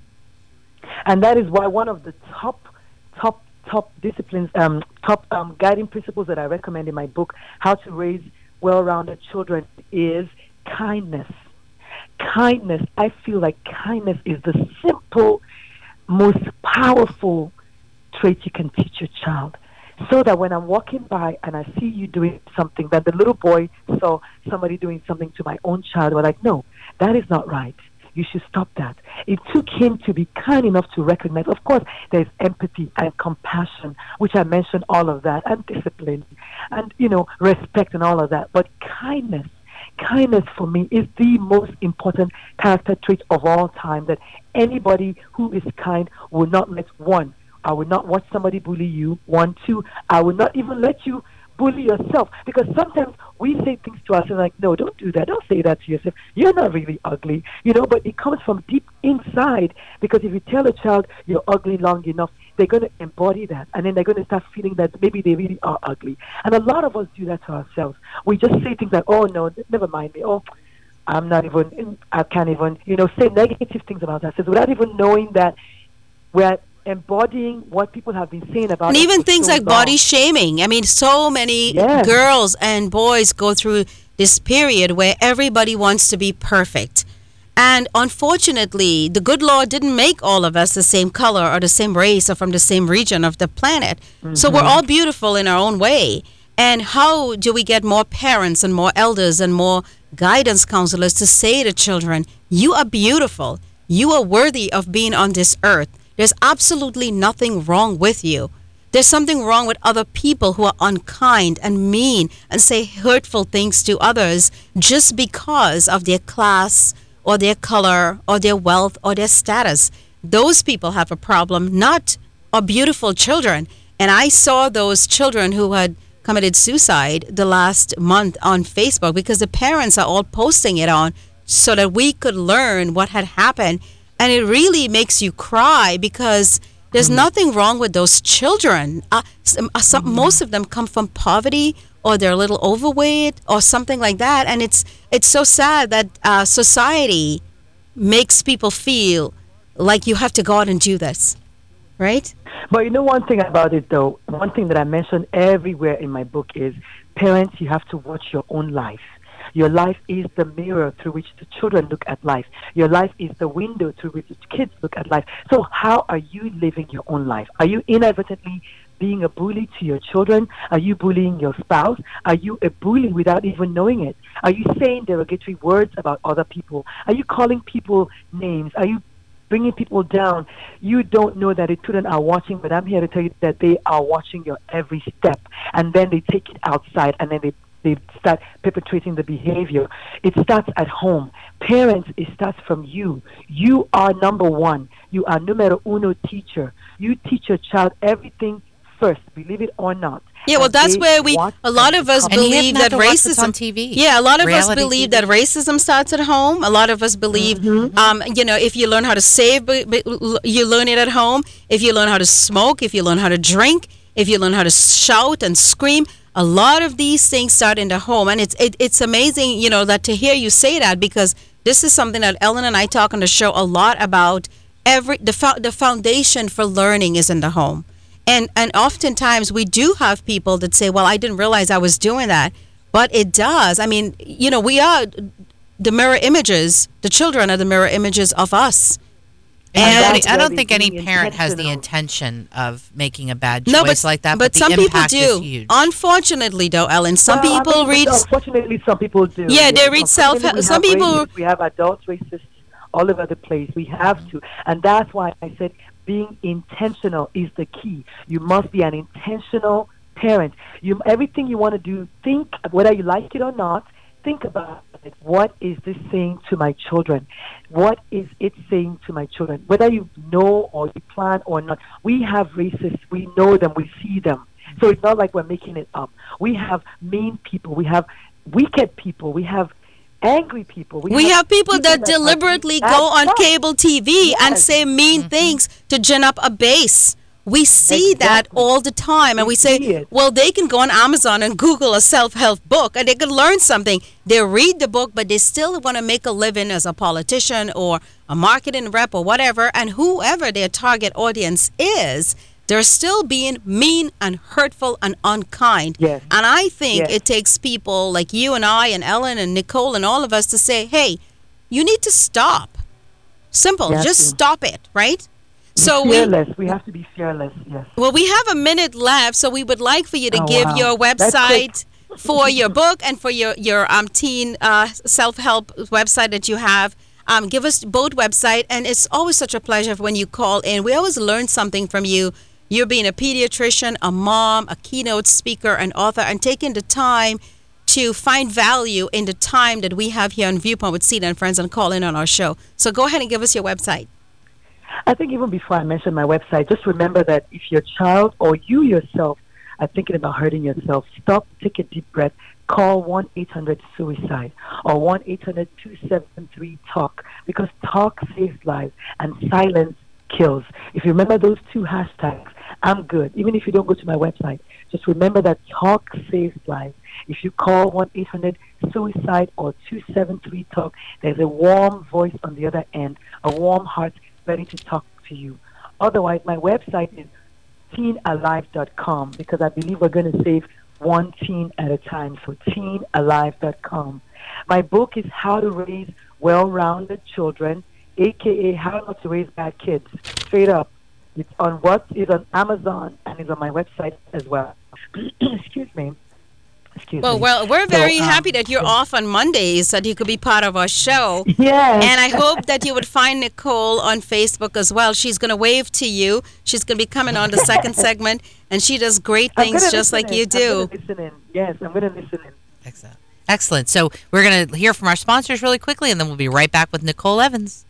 [SPEAKER 5] And that is why one of the top, top, top disciplines, um, top um, guiding principles that I recommend in my book, How to Raise Well-Rounded Children, is kindness. Kindness. I feel like kindness is the simple, most powerful trait you can teach your child. So that when I'm walking by and I see you doing something, that the little boy saw somebody doing something to my own child, we're like, no, that is not right. You should stop that. It took him to be kind enough to recognize. Of course, there's empathy and compassion, which I mentioned all of that, and discipline, and, you know, respect and all of that. But kindness, kindness for me is the most important character trait of all time, that anybody who is kind will not let, one, I will not watch somebody bully you. One, two, I will not even let you bully yourself, because sometimes we say things to ourselves like, no, don't do that, don't say that to yourself, you're not really ugly, you know, but it comes from deep inside, because if you tell a child you're ugly long enough, they're going to embody that, and then they're going to start feeling that maybe they really are ugly. And a lot of us do that to ourselves. We just say things like, oh no, never mind me, oh, I'm not even, I can't even, you know, say negative things about ourselves without even knowing that we're embodying what people have been saying about
[SPEAKER 2] and
[SPEAKER 5] us
[SPEAKER 2] even things
[SPEAKER 5] so
[SPEAKER 2] like
[SPEAKER 5] long.
[SPEAKER 2] Body shaming. I mean, so many
[SPEAKER 5] yes.
[SPEAKER 2] girls and boys go through this period where everybody wants to be perfect. And unfortunately, the good Lord didn't make all of us the same color or the same race or from the same region of the planet. Mm-hmm. So we're all beautiful in our own way. And how do we get more parents and more elders and more guidance counselors to say to children, you are beautiful. You are worthy of being on this earth. There's absolutely nothing wrong with you. There's something wrong with other people who are unkind and mean and say hurtful things to others just because of their class or their color or their wealth or their status. Those people have a problem, not our beautiful children. And I saw those children who had committed suicide the last month on Facebook because the parents are all posting it on so that we could learn what had happened. And it really makes you cry because there's mm-hmm. nothing wrong with those children. Uh, some, uh, some, mm-hmm. Most of them come from poverty, or they're a little overweight, or something like that. And it's it's so sad that uh, society makes people feel like you have to go out and do this, right?
[SPEAKER 5] But you know one thing about it, though, one thing that I mention everywhere in my book is, parents, you have to watch your own life. Your life is the mirror through which the children look at life. Your life is the window through which the kids look at life. So how are you living your own life? Are you inadvertently being a bully to your children? Are you bullying your spouse? Are you a bully without even knowing it? Are you saying derogatory words about other people? Are you calling people names? Are you bringing people down? You don't know that the children are watching, but I'm here to tell you that they are watching your every step. And then they take it outside, and then they they start perpetrating the behavior. It starts at home. Parents, it starts from you. You are number one. You are numero uno teacher. You teach your child everything first, believe it or not.
[SPEAKER 2] Yeah, well,
[SPEAKER 5] And
[SPEAKER 2] that's
[SPEAKER 5] they
[SPEAKER 2] where we,
[SPEAKER 5] watch
[SPEAKER 2] a lot of us
[SPEAKER 3] And you
[SPEAKER 2] believe
[SPEAKER 3] have
[SPEAKER 2] that
[SPEAKER 3] to watch what's
[SPEAKER 2] racism,
[SPEAKER 3] on T V.
[SPEAKER 2] yeah, a lot of us
[SPEAKER 3] Reality
[SPEAKER 2] believe
[SPEAKER 3] T V.
[SPEAKER 2] that racism starts at home. A lot of us believe,
[SPEAKER 5] Mm-hmm.
[SPEAKER 2] um, you know, if you learn how to save, b- b- you learn it at home. If you learn how to smoke, if you learn how to drink, if you learn how to shout and scream, a lot of these things start in the home. And it's it, it's amazing, you know, that to hear you say that, because this is something that Ellen and I talk on the show a lot about. Every the fo- the foundation for learning is in the home. And and oftentimes we do have people that say, well, I didn't realize I was doing that. But it does. I mean, you know, we are the mirror images. The children are the mirror images of us.
[SPEAKER 3] And
[SPEAKER 5] And
[SPEAKER 3] I
[SPEAKER 5] that's
[SPEAKER 3] don't- I
[SPEAKER 5] where
[SPEAKER 3] don't think
[SPEAKER 5] they
[SPEAKER 3] any
[SPEAKER 5] being
[SPEAKER 3] parent has the
[SPEAKER 5] intentional.
[SPEAKER 3] intention of making a bad choice
[SPEAKER 2] No, but
[SPEAKER 3] like that,
[SPEAKER 2] but,
[SPEAKER 3] but,
[SPEAKER 2] some
[SPEAKER 3] the
[SPEAKER 2] people
[SPEAKER 3] impact
[SPEAKER 2] do.
[SPEAKER 3] is huge.
[SPEAKER 2] Unfortunately, though, Ellen, some
[SPEAKER 5] Well, I
[SPEAKER 2] people
[SPEAKER 5] mean,
[SPEAKER 2] read.
[SPEAKER 5] Unfortunately, some people do.
[SPEAKER 2] Yeah, they read
[SPEAKER 5] Unfortunately,
[SPEAKER 2] self-
[SPEAKER 5] we
[SPEAKER 2] some
[SPEAKER 5] have
[SPEAKER 2] people-
[SPEAKER 5] racists, we have adult racists all over the place. We have to, and that's why I said being intentional is the key. You must be an intentional parent. You everything you want to do, think whether you like it or not. Think about it. What is this saying to my children? What is it saying to my children? Whether you know or you plan or not, we have racists. We know them. We see them. So it's not like we're making it up. We have mean people. We have wicked people. We have angry people.
[SPEAKER 2] We have people that deliberately
[SPEAKER 5] are-
[SPEAKER 2] go on
[SPEAKER 5] That's right.
[SPEAKER 2] cable T V and
[SPEAKER 5] Yes.
[SPEAKER 2] say mean things to gin up a base. We see that
[SPEAKER 5] Exactly.
[SPEAKER 2] all the time, and we
[SPEAKER 5] We
[SPEAKER 2] say,
[SPEAKER 5] see it.
[SPEAKER 2] well, they can go on Amazon and Google a self-help book, and they can learn something. They read the book, but they still want to make a living as a politician or a marketing rep or whatever, and whoever their target audience is, they're still being mean and hurtful and unkind.
[SPEAKER 5] Yes.
[SPEAKER 2] And I think
[SPEAKER 5] Yes.
[SPEAKER 2] it takes people like you and I and Ellen and Nicole and all of us to say, hey, you need to stop. Simple.
[SPEAKER 5] Yes,
[SPEAKER 2] Just
[SPEAKER 5] yes.
[SPEAKER 2] stop it, right? So we
[SPEAKER 5] fearless. We have to be fearless. Yes.
[SPEAKER 2] well, we have a minute left, so we would like for you to
[SPEAKER 5] Oh,
[SPEAKER 2] give
[SPEAKER 5] wow.
[SPEAKER 2] your
[SPEAKER 5] That's
[SPEAKER 2] website for your book and for your your um teen uh, self-help website that you have. Um, give us both website, and it's always such a pleasure when you call in. We always learn something from you. You're being a pediatrician, a mom, a keynote speaker, an author, and taking the time to find value in the time that we have here on Viewpoint with Cedar and Friends and call in on our show. So go ahead and give us your website.
[SPEAKER 5] I think even before I mention my website, just remember that if your child or you yourself are thinking about hurting yourself, stop, take a deep breath, call one eight hundred suicide or one eight hundred two seven three talk, because talk saves lives and silence kills. If you remember those two hashtags, I'm good. Even if you don't go to my website, just remember that talk saves lives. If you call one eight hundred suicide or two seven three talk, there's a warm voice on the other end, a warm heart ready to talk to you. Otherwise, my website is teen alive dot com, because I believe we're going to save one teen at a time. So teen alive dot com. My book is How to Raise Well-Rounded Children, aka How Not to Raise Bad Kids. Straight up. It's on what is on Amazon and is on my website as well. Excuse me. Excuse
[SPEAKER 2] Well,
[SPEAKER 5] me.
[SPEAKER 2] well, we're
[SPEAKER 5] So,
[SPEAKER 2] very
[SPEAKER 5] um,
[SPEAKER 2] happy that you're off on Mondays, that you could be part of our show.
[SPEAKER 5] Yes.
[SPEAKER 2] And I hope that you would find Nicole on Facebook as well. She's going to wave to you. She's going to be coming on the second segment, and she does great
[SPEAKER 5] I'm
[SPEAKER 2] things
[SPEAKER 5] gonna
[SPEAKER 2] just
[SPEAKER 5] listen
[SPEAKER 2] like
[SPEAKER 5] in.
[SPEAKER 2] you
[SPEAKER 5] I'm
[SPEAKER 2] do.
[SPEAKER 5] gonna listen in. Yes, I'm going to listen in.
[SPEAKER 3] Excellent. Excellent. So we're going to hear from our sponsors really quickly, and then we'll be right back with Nicole Evans.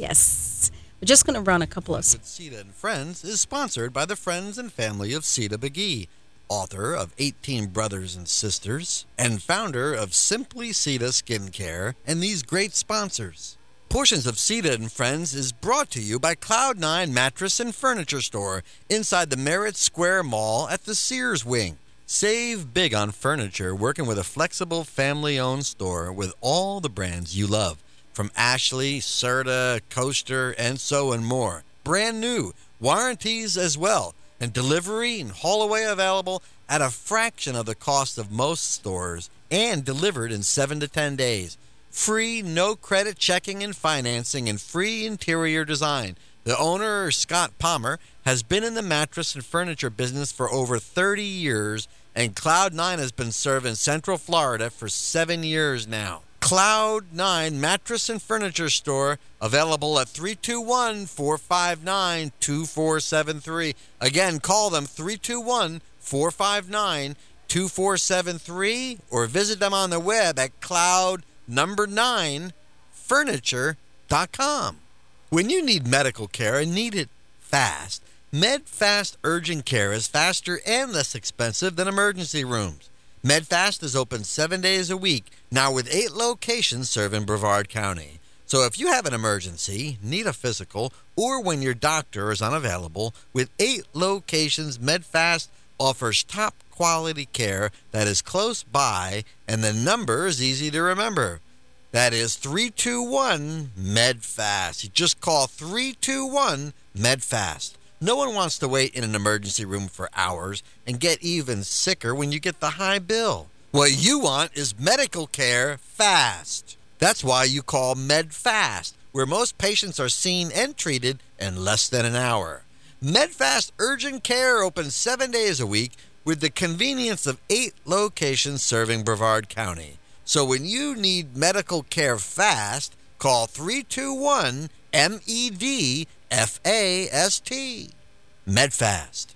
[SPEAKER 2] Yes. We're just going to run a couple of...
[SPEAKER 1] With Sita and Friends is sponsored by the friends and family of Sita McGee, author of eighteen Brothers and Sisters, and founder of Simply Sita Skincare, and these great sponsors. Portions of Sita and Friends is brought to you by Cloud nine Mattress and Furniture Store inside the Merritt Square Mall at the Sears Wing. Save big on furniture working with a flexible family-owned store with all the brands you love, from Ashley, Serta, Coaster, and so and more. Brand new, warranties as well, and delivery and haul away available at a fraction of the cost of most stores and delivered in seven to ten days. Free, no credit checking and financing and free interior design. The owner, Scott Palmer, has been in the mattress and furniture business for over thirty years, and Cloud nine has been serving Central Florida for seven years now. Cloud nine Mattress and Furniture Store, available at three two one, four five nine, two four seven three. Again, call them three two one, four five nine, two four seven three or visit them on the web at cloud number nine furniture dot com. When you need medical care and need it fast, MedFast Urgent Care is faster and less expensive than emergency rooms. MedFast is open seven days a week, now with eight locations serving Brevard County. So if you have an emergency, need a physical, or when your doctor is unavailable, with eight locations, MedFast offers top quality care that is close by, and the number is easy to remember. That is three two one, MedFast. You just call three two one, MedFast. No one wants to wait in an emergency room for hours and get even sicker when you get the high bill. What you want is medical care fast. That's why you call MedFast, where most patients are seen and treated in less than an hour. MedFast Urgent Care opens seven days a week with the convenience of eight locations serving Brevard County. So when you need medical care fast, call three two one, M E D F A S T. MedFast.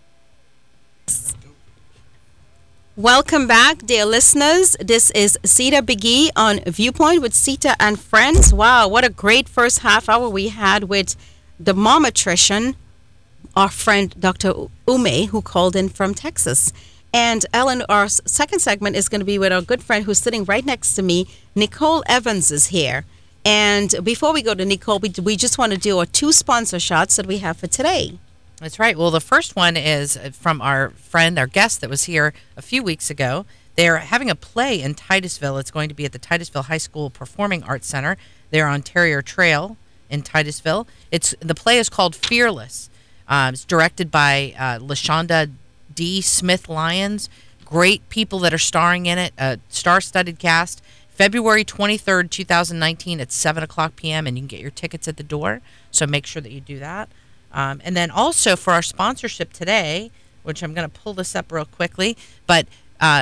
[SPEAKER 2] Welcome back, dear listeners. This is Sita Biggie on Viewpoint with Sita and Friends. Wow, what a great first half hour we had with the momatrician, our friend Doctor Ume, who called in from Texas. And Ellen, our second segment is going to be with our good friend who's sitting right next to me. Nicole Evans is here. And before we go to Nicole, we, we just want to do our two sponsor shots that we have for today.
[SPEAKER 3] That's right. Well, the first one is from our friend, our guest that was here a few weeks ago. They're having a play in Titusville. It's going to be at the Titusville High School Performing Arts Center. They're on Terrier Trail in Titusville. It's the play is called Fearless. Uh, it's directed by uh, LaShonda D. Smith Lyons. Great people that are starring in it. A star-studded cast. February twenty-third, twenty nineteen at seven o'clock p.m. and you can get your tickets at the door. So make sure that you do that. Um, and then also for our sponsorship today, which I'm going to pull this up real quickly, but uh,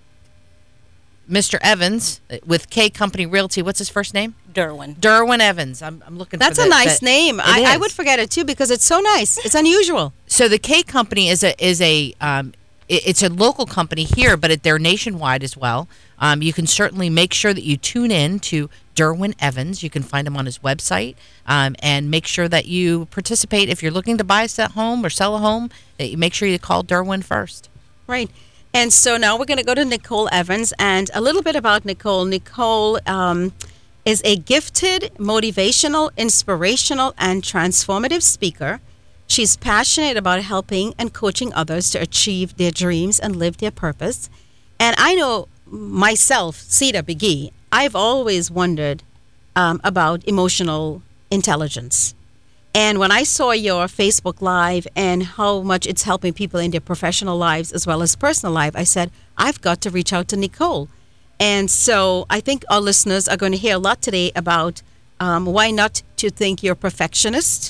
[SPEAKER 3] Mister Evans with K Company Realty, what's his first name?
[SPEAKER 4] Derwin.
[SPEAKER 3] Derwin Evans. I'm, I'm looking
[SPEAKER 2] That's
[SPEAKER 3] for the,
[SPEAKER 2] a nice
[SPEAKER 3] the,
[SPEAKER 2] name. I, I would forget it too because it's so nice. It's unusual.
[SPEAKER 3] So the K Company is a is a um, it, it's a local company here, but it, they're nationwide as well. Um, you can certainly make sure that you tune in to Derwin Evans. You can find him on his website, um, and make sure that you participate. If you're looking to buy a home or sell a home, that you make sure you call Derwin first.
[SPEAKER 2] Right. And so now we're going to go to Nicole Evans, and a little bit about Nicole. Nicole um, is a gifted, motivational, inspirational, and transformative speaker. She's passionate about helping and coaching others to achieve their dreams and live their purpose. And I know myself, Sita Biggie, I've always wondered um, about emotional intelligence. And when I saw your Facebook Live and how much it's helping people in their professional lives as well as personal life, I said, I've got to reach out to Nicole. And so I think our listeners are going to hear a lot today about um, why not to think you're a perfectionist,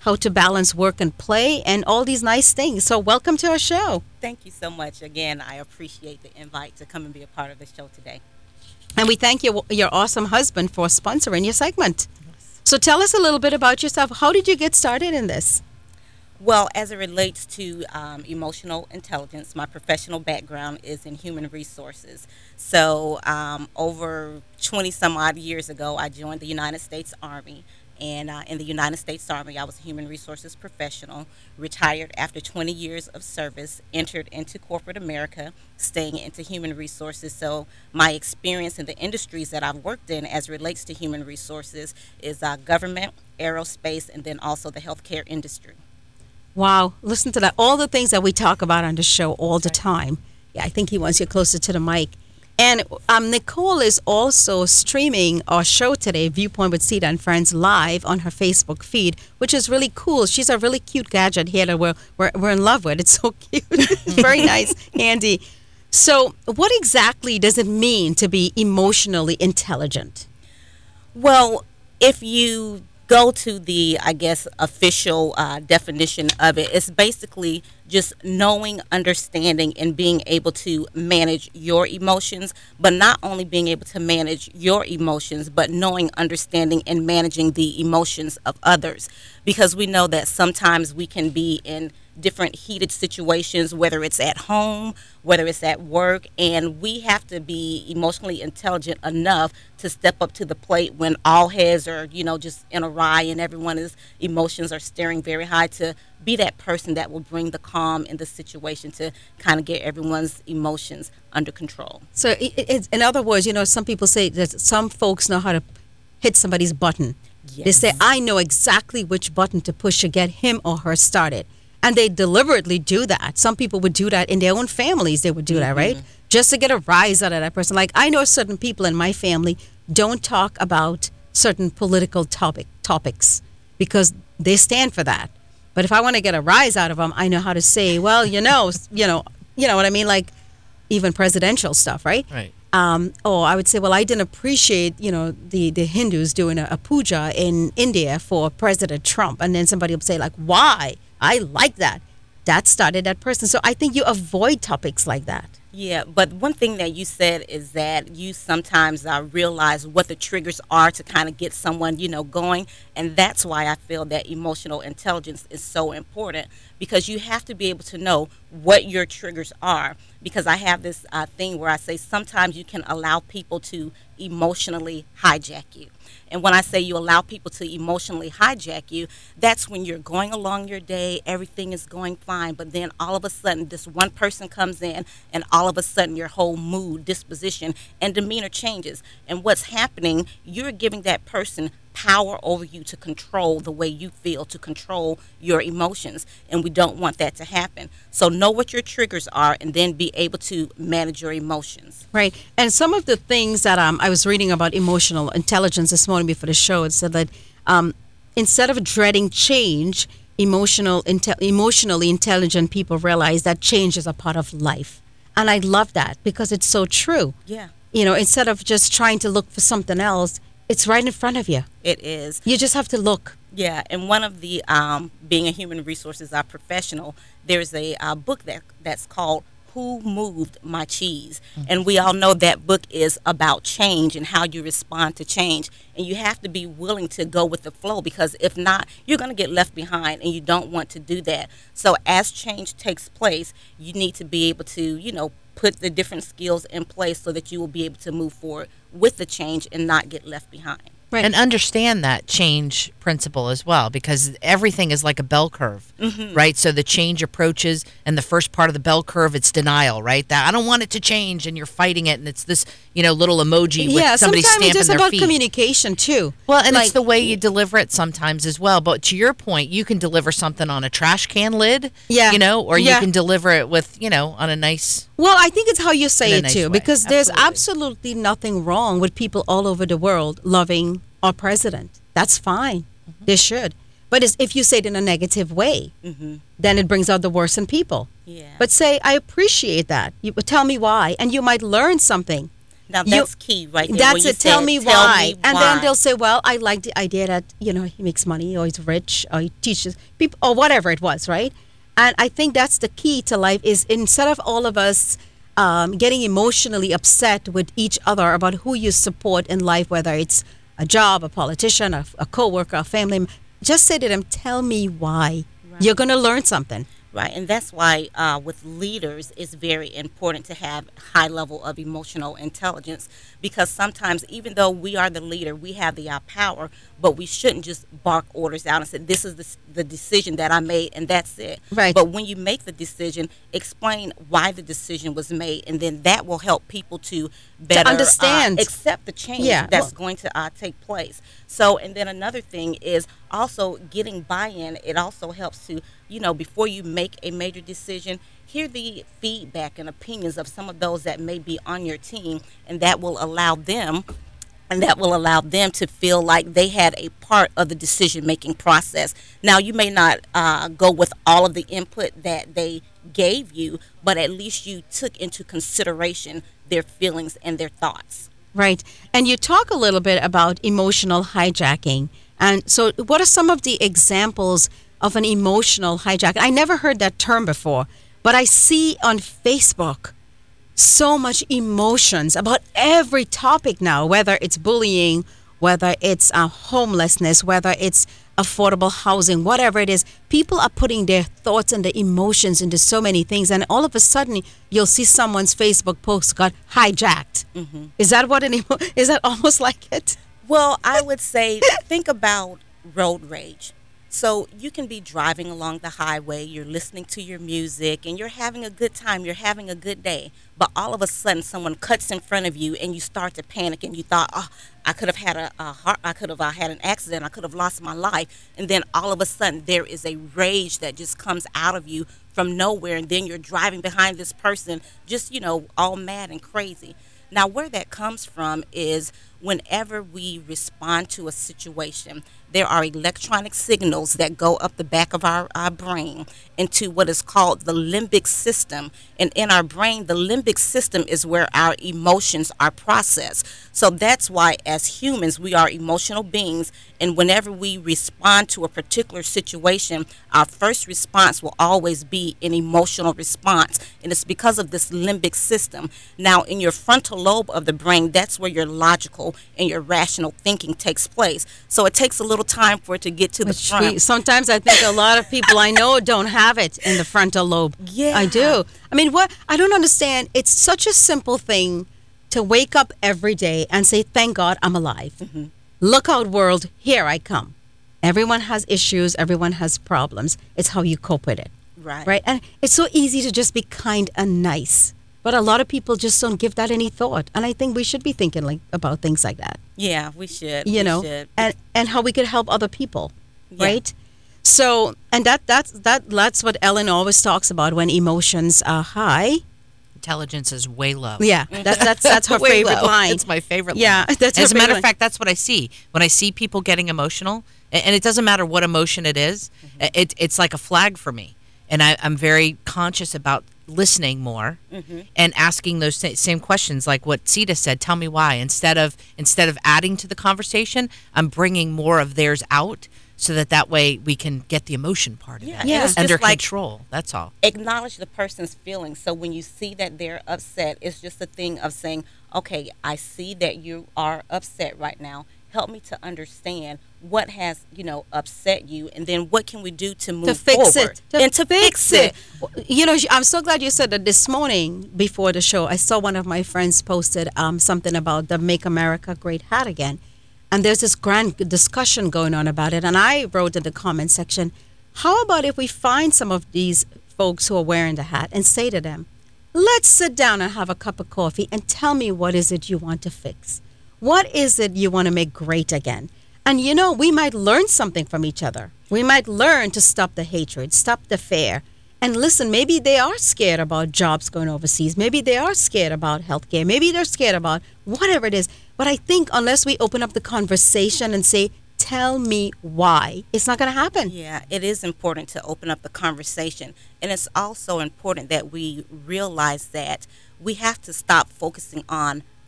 [SPEAKER 2] how to balance work and play and all these nice things. So welcome to our show.
[SPEAKER 4] Thank you so much. Again, I appreciate the invite to come and be a part of the show today.
[SPEAKER 2] And we thank you, your awesome husband for sponsoring your segment. Yes. So tell us a little bit about yourself. How did you get started in this?
[SPEAKER 4] Well, as it relates to um, emotional intelligence, my professional background is in human resources. So um, over twenty some odd years ago, I joined the United States Army. And uh, in the United States Army, I was a human resources professional, retired after twenty years of service, entered into corporate America, staying into human resources. So my experience in the industries that I've worked in as it relates to human resources is uh, government, aerospace, and then also the healthcare industry.
[SPEAKER 2] Wow. Listen to that. All the things that we talk about on the show all the time. Yeah, I think he wants you closer to the mic. And um, Nicole is also streaming our show today, Viewpoint with Sita and Friends, live on her Facebook feed, which is really cool. She's a really cute gadget here that we're, we're, we're in love with. It's so cute. It's very nice, handy. So what exactly does it mean to be emotionally intelligent?
[SPEAKER 4] Well, if you go to the, I guess, official uh, definition of it, it's basically just knowing, understanding, and being able to manage your emotions, but not only being able to manage your emotions, but knowing, understanding, and managing the emotions of others. Because we know that sometimes we can be in different heated situations, whether it's at home, whether it's at work, and we have to be emotionally intelligent enough to step up to the plate when all heads are, you know, just in a awry and everyone's emotions are staring very high, to be that person that will bring the calm in the situation to kind of get everyone's emotions under control.
[SPEAKER 2] So it, it's, in other words, you know, some people say that some folks know how to hit somebody's button. Yes. They say, I know exactly which button to push to get him or her started. And they deliberately do that. Some people would do that in their own families. They would do that, right? Mm-hmm. Just to get a rise out of that person. Like, I know certain people in my family don't talk about certain political topic topics because they stand for that. But if I want to get a rise out of them, I know how to say, well, you know, you know, you know what I mean? Like even presidential stuff, right?
[SPEAKER 3] Right.
[SPEAKER 2] Um, or I would say, well, I didn't appreciate, you know, the, the Hindus doing a, a puja in India for President Trump. And then somebody will say, like, why? I like that. That started that person. So I think you avoid topics like that.
[SPEAKER 4] Yeah, but one thing that you said is that you sometimes uh, realize what the triggers are to kind of get someone, you know, going. And that's why I feel that emotional intelligence is so important, because you have to be able to know what your triggers are. Because I have this uh, thing where I say sometimes you can allow people to emotionally hijack you. And when I say you allow people to emotionally hijack you, that's when you're going along your day, everything is going fine, but then all of a sudden this one person comes in and all of a sudden your whole mood, disposition, and demeanor changes. And what's happening, you're giving that person power over you to control the way you feel, to control your emotions. And we don't want that to happen. So know what your triggers are and then be able to manage your emotions.
[SPEAKER 2] Right. And some of the things that um, I was reading about emotional intelligence this morning before the show, it said that um, instead of dreading change, emotional, inte- emotionally intelligent people realize that change is a part of life. And I love that because it's so true.
[SPEAKER 4] Yeah.
[SPEAKER 2] You know, instead of just trying to look for something else, it's right in front of you.
[SPEAKER 4] It is.
[SPEAKER 2] You just have to look.
[SPEAKER 4] Yeah, and one of the, um, being a human resources uh, professional, there's a uh, book that that's called Who Moved My Cheese? Mm-hmm. And we all know that book is about change and how you respond to change. And you have to be willing to go with the flow, because if not, you're going to get left behind, and you don't want to do that. So as change takes place, you need to be able to, you know, put the different skills in place so that you will be able to move forward with the change and not get left behind.
[SPEAKER 3] Right. And understand that change principle as well, because everything is like a bell curve, mm-hmm. right? So the change approaches, and the first part of the bell curve, it's denial, right? That I don't want it to change, and you're fighting it, and it's this, you know, little emoji with
[SPEAKER 2] yeah,
[SPEAKER 3] somebody stamping their feet. Yeah,
[SPEAKER 2] sometimes it's about communication too.
[SPEAKER 3] Well, and
[SPEAKER 2] like,
[SPEAKER 3] it's the way you deliver it sometimes as well. But to your point, you can deliver something on a trash can lid,
[SPEAKER 2] yeah,
[SPEAKER 3] you know, or
[SPEAKER 2] yeah.
[SPEAKER 3] you can deliver it with, you know, on a nice.
[SPEAKER 2] Well, I think it's how you say it
[SPEAKER 3] nice
[SPEAKER 2] too,
[SPEAKER 3] way.
[SPEAKER 2] because
[SPEAKER 3] Absolutely.
[SPEAKER 2] there's absolutely nothing wrong with people all over the world loving our president. That's fine. Mm-hmm. They should. But it's, if you say it in a negative way, mm-hmm. then it brings out the worst in people.
[SPEAKER 4] Yeah.
[SPEAKER 2] But say, I appreciate that. You tell me why, and you might learn something.
[SPEAKER 4] Now
[SPEAKER 2] You-
[SPEAKER 4] that's key right there.
[SPEAKER 2] That's
[SPEAKER 4] when you
[SPEAKER 2] it. Tell
[SPEAKER 4] said,
[SPEAKER 2] me
[SPEAKER 4] "Tell
[SPEAKER 2] why.
[SPEAKER 4] me
[SPEAKER 2] And then
[SPEAKER 4] why."
[SPEAKER 2] they'll say, well, I like the idea that, you know, he makes money or he's rich or he teaches people or whatever it was, right? And I think that's the key to life is instead of all of us um, getting emotionally upset with each other about who you support in life, whether it's a job, a politician, a, a co-worker, a family, mem- just say to them, tell me why. You're going to learn something.
[SPEAKER 4] Right, and that's why uh, with leaders it's very important to have high level of emotional intelligence, because sometimes even though we are the leader, we have the uh, power, but we shouldn't just bark orders out and say this is the, s- the decision that I made and that's it.
[SPEAKER 2] Right.
[SPEAKER 4] But when you make the decision, explain why the decision was made, and then that will help people to better
[SPEAKER 2] understand.
[SPEAKER 4] uh, accept the change
[SPEAKER 2] Yeah,
[SPEAKER 4] that's
[SPEAKER 2] well-
[SPEAKER 4] going to uh, take place. So, and then another thing is also getting buy-in. It also helps to, you know, before you make a major decision, hear the feedback and opinions of some of those that may be on your team, and that will allow them and that will allow them to feel like they had a part of the decision making process. Now, you may not uh, go with all of the input that they gave you, but at least you took into consideration their feelings and their thoughts.
[SPEAKER 2] Right. And you talk a little bit about emotional hijacking. And so, what are some of the examples of an emotional hijack? I never heard that term before, but I see on Facebook so much emotions about every topic now, whether it's bullying, whether it's uh, homelessness, whether it's affordable housing, whatever it is. People are putting their thoughts and their emotions into so many things, and all of a sudden you'll see someone's Facebook post got hijacked.
[SPEAKER 4] Mm-hmm.
[SPEAKER 2] Is that what an emo- is that almost like it?
[SPEAKER 4] Well, I would say think about road rage. So you can be driving along the highway, you're listening to your music, and you're having a good time, you're having a good day. But all of a sudden, someone cuts in front of you, and you start to panic, and you thought, "Oh, I could have had a, a heart, I could have uh, had an accident, I could have lost my life." And then all of a sudden, there is a rage that just comes out of you from nowhere, and then you're driving behind this person, just you know, all mad and crazy. Now, where that comes from is whenever we respond to a situation, there are electronic signals that go up the back of our, our brain into what is called the limbic system. And in our brain, the limbic system is where our emotions are processed. So that's why, as humans, we are emotional beings. And whenever we respond to a particular situation, our first response will always be an emotional response. And it's because of this limbic system. Now, in your frontal lobe of the brain, that's where your logical and your rational thinking takes place. So it takes a little time for it to get to the
[SPEAKER 2] Which
[SPEAKER 4] front.
[SPEAKER 2] we, sometimes I think a lot of people I know don't have it in the frontal lobe.
[SPEAKER 4] Yeah.
[SPEAKER 2] I do. I mean, what I don't understand. It's such a simple thing to wake up every day and say, "Thank God I'm alive."
[SPEAKER 4] Mm-hmm.
[SPEAKER 2] Look out, world, here I come. Everyone has issues. Everyone has problems. It's how you cope with it,
[SPEAKER 4] Right.
[SPEAKER 2] right? And it's so easy to just be kind and nice, but a lot of people just don't give that any thought. And I think we should be thinking like about things like that.
[SPEAKER 4] Yeah, we should.
[SPEAKER 2] You
[SPEAKER 4] we
[SPEAKER 2] know,
[SPEAKER 4] should.
[SPEAKER 2] and and how we could help other people,
[SPEAKER 4] Yeah.
[SPEAKER 2] right? So, and that that's that that's what Ellen always talks about when emotions are high.
[SPEAKER 3] Intelligence is way low.
[SPEAKER 2] Yeah, that's that's that's her
[SPEAKER 3] Way
[SPEAKER 2] favorite
[SPEAKER 3] low.
[SPEAKER 2] line.
[SPEAKER 3] It's my favorite
[SPEAKER 2] Yeah,
[SPEAKER 3] line.
[SPEAKER 2] that's her
[SPEAKER 3] As a matter
[SPEAKER 2] favorite
[SPEAKER 3] of fact, that's what I see. When I see people getting emotional, a- and it doesn't matter what emotion it is,
[SPEAKER 2] Mm-hmm.
[SPEAKER 3] it, it's like a flag for me. And I, I'm very conscious about listening more
[SPEAKER 2] Mm-hmm.
[SPEAKER 3] and asking those sa- same questions, like what Sita said. Tell me why. Instead of instead of adding to the conversation, I'm bringing more of theirs out, so that that way we can get the emotion part of
[SPEAKER 4] Yeah,
[SPEAKER 3] it
[SPEAKER 4] and
[SPEAKER 2] Yeah.
[SPEAKER 4] it's just
[SPEAKER 3] under
[SPEAKER 4] like
[SPEAKER 3] control. That's all.
[SPEAKER 4] acknowledge the person's feelings. So when you see that they're upset, it's just a thing of saying, "Okay, I see that you are upset right now. Help me to understand what has, you know, upset you, and then what can we do to move
[SPEAKER 2] to fix
[SPEAKER 4] forward
[SPEAKER 2] it. To
[SPEAKER 4] and to fix it."
[SPEAKER 2] You know, I'm so glad you said that this morning before the show. I saw one of my friends posted um, something about the Make America Great hat again. And there's this grand discussion going on about it. And I wrote in the comment section, how about if we find some of these folks who are wearing the hat and say to them, let's sit down and have a cup of coffee and tell me what is it you want to fix? What is it you want to make great again? And you know, we might learn something from each other. We might learn to stop the hatred, stop the fear. And listen, maybe they are scared about jobs going overseas. Maybe they are scared about healthcare. Maybe they're scared about whatever it is. But I think unless we open up the conversation and say, tell me why, it's not going to happen.
[SPEAKER 4] Yeah, it is important to open up the conversation. And it's also important that we realize that we have to stop focusing on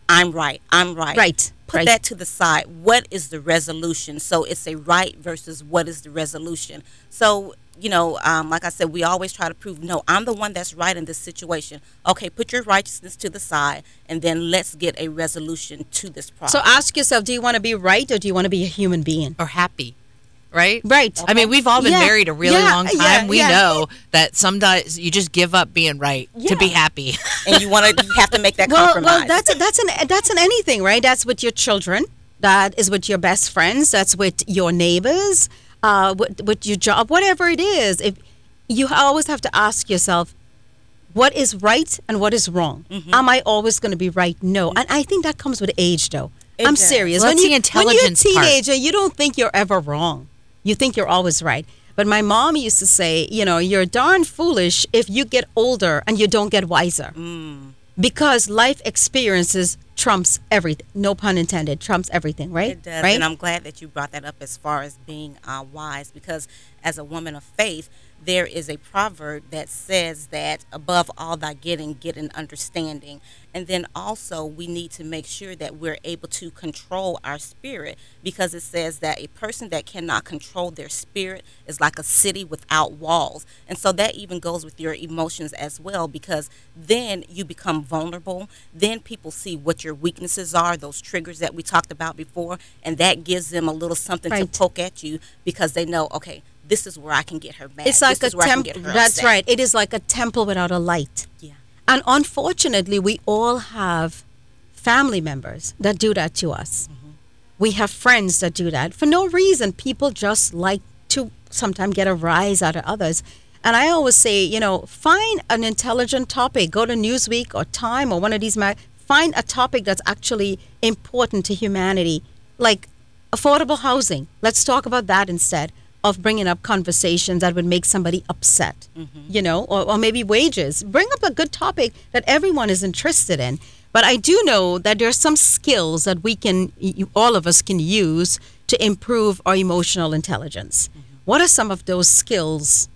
[SPEAKER 4] I'm right. I'm right.
[SPEAKER 2] Right.
[SPEAKER 4] Put
[SPEAKER 2] right.
[SPEAKER 4] that to the side. What is the resolution? So it's a right versus what is the resolution. So, you know, um, like I said, we always try to prove, no, I'm the one that's right in this situation. Okay, put your righteousness to the side, and then let's get a resolution to this
[SPEAKER 2] So
[SPEAKER 4] problem.
[SPEAKER 2] ask yourself, do you want to be right or do you want to be a human being?
[SPEAKER 3] Or happy, right?
[SPEAKER 2] Right.
[SPEAKER 3] I mean, we've all been
[SPEAKER 2] Yeah,
[SPEAKER 3] married a really
[SPEAKER 2] yeah,
[SPEAKER 3] long time.
[SPEAKER 2] yeah,
[SPEAKER 3] we
[SPEAKER 2] yeah.
[SPEAKER 3] know that sometimes you just give up being right to be
[SPEAKER 2] Yeah.
[SPEAKER 3] happy.
[SPEAKER 4] And you want to, you have to make that
[SPEAKER 2] Well,
[SPEAKER 4] compromise.
[SPEAKER 2] well, that's that's an that's an anything, right? That's with your children. That is with your best friends. That's with your neighbors. Uh, with, with your job, whatever it is. If you always have to ask yourself, what is right and what is wrong?
[SPEAKER 4] Mm-hmm.
[SPEAKER 2] Am I always going to be right? No. And I think that comes with age, though.
[SPEAKER 4] It
[SPEAKER 2] I'm
[SPEAKER 4] does.
[SPEAKER 2] serious.
[SPEAKER 3] Well,
[SPEAKER 2] when,
[SPEAKER 3] that's
[SPEAKER 2] you,
[SPEAKER 3] the intelligence
[SPEAKER 2] when you're a
[SPEAKER 3] part.
[SPEAKER 2] teenager, you don't think you're ever wrong. You think you're always right. But my mom used to say, you know, you're darn foolish if you get older and you don't get wiser.
[SPEAKER 4] Mm.
[SPEAKER 2] Because life experiences trumps everything. No pun intended. Trumps everything, right?
[SPEAKER 4] It does,
[SPEAKER 2] Right?
[SPEAKER 4] and I'm glad that you brought that up as far as being uh, wise, because as a woman of faith, there is a proverb that says that above all thy getting, get an understanding. And then also we need to make sure that we're able to control our spirit, because it says that a person that cannot control their spirit is like a city without walls. And so that even goes with your emotions as well, because then you become vulnerable. Then people see what your weaknesses are, those triggers that we talked about before, and that gives them a little something
[SPEAKER 2] Right.
[SPEAKER 4] to poke at you, because they know, okay, this is where I can get her mad.
[SPEAKER 2] It's like
[SPEAKER 4] this
[SPEAKER 2] a
[SPEAKER 4] is where I can
[SPEAKER 2] temple.
[SPEAKER 4] get her
[SPEAKER 2] That's
[SPEAKER 4] upset.
[SPEAKER 2] right. It is like a temple without a light.
[SPEAKER 4] Yeah.
[SPEAKER 2] And unfortunately, we all have family members that do that to us.
[SPEAKER 4] Mm-hmm.
[SPEAKER 2] We have friends that do that for no reason. People just like to sometimes get a rise out of others. And I always say, you know, find an intelligent topic. Go to Newsweek or Time or one of these mag. Find a topic that's actually important to humanity, like affordable housing. Let's talk about that instead of bringing up conversations that would make somebody upset, you know, or, or maybe wages. Bring up a good topic that everyone is interested in. But I do know that there are some skills that we can, you, all of us can use to improve our emotional intelligence. What are some of those skills?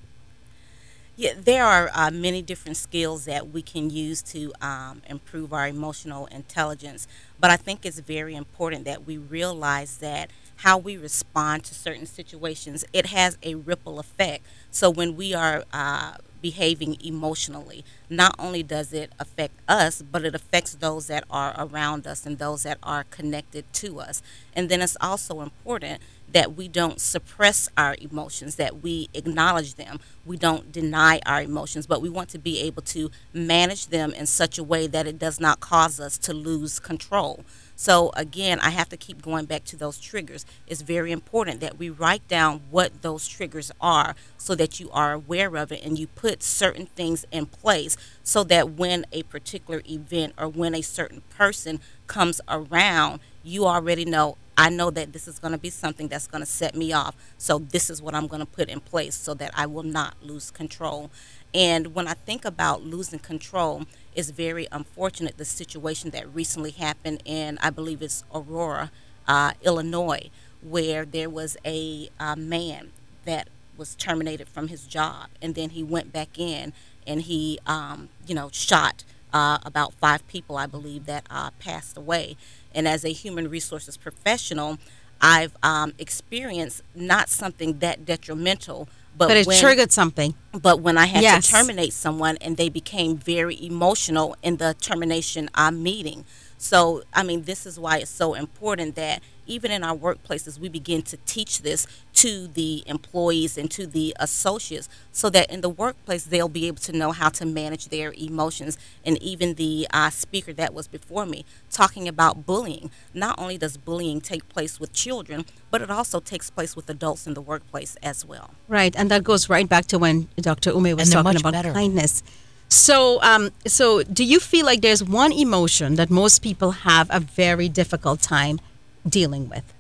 [SPEAKER 4] Yeah, there are uh, many different skills that we can use to um, improve our emotional intelligence. But I think it's very important that we realize that how we respond to certain situations, it has a ripple effect. So when we are uh, behaving emotionally, not only does it affect us, but it affects those that are around us and those that are connected to us. And then it's also important that we don't suppress our emotions, that we acknowledge them. We don't deny our emotions, but we want to be able to manage them in such a way that it does not cause us to lose control. So again, I have to keep going back to those triggers. It's very important that we write down what those triggers are so that you are aware of it and you put certain things in place so that when a particular event or when a certain person comes around, you already know, I know that this is going to be something that's going to set me off. So this is what I'm going to put in place so that I will not lose control. And when I think about losing control, it's very unfortunate the situation that recently happened in, I believe it's Aurora, uh, Illinois, where there was a uh, man that was terminated from his job, and then he went back in and he, um, you know, shot uh, about five people, I believe, that uh, passed away. And as a human resources professional, I've um, experienced not something that detrimental, but,
[SPEAKER 2] But it
[SPEAKER 4] when,
[SPEAKER 2] triggered something.
[SPEAKER 4] but when I had
[SPEAKER 2] Yes.
[SPEAKER 4] to terminate someone and they became very emotional in the termination uh, meeting. So, I mean, this is why it's so important that even in our workplaces, we begin to teach this to the employees and to the associates so that in the workplace, they'll be able to know how to manage their emotions. And even the uh, speaker that was before me talking about bullying. Not only does bullying take place with children, but it also takes place with adults in the workplace as well.
[SPEAKER 2] Right, and that goes right back to when Doctor Ume was
[SPEAKER 3] And they're
[SPEAKER 2] talking
[SPEAKER 3] much
[SPEAKER 2] about
[SPEAKER 3] better.
[SPEAKER 2] kindness. So, um, so do you feel like there's one emotion that most people have a very difficult time dealing with?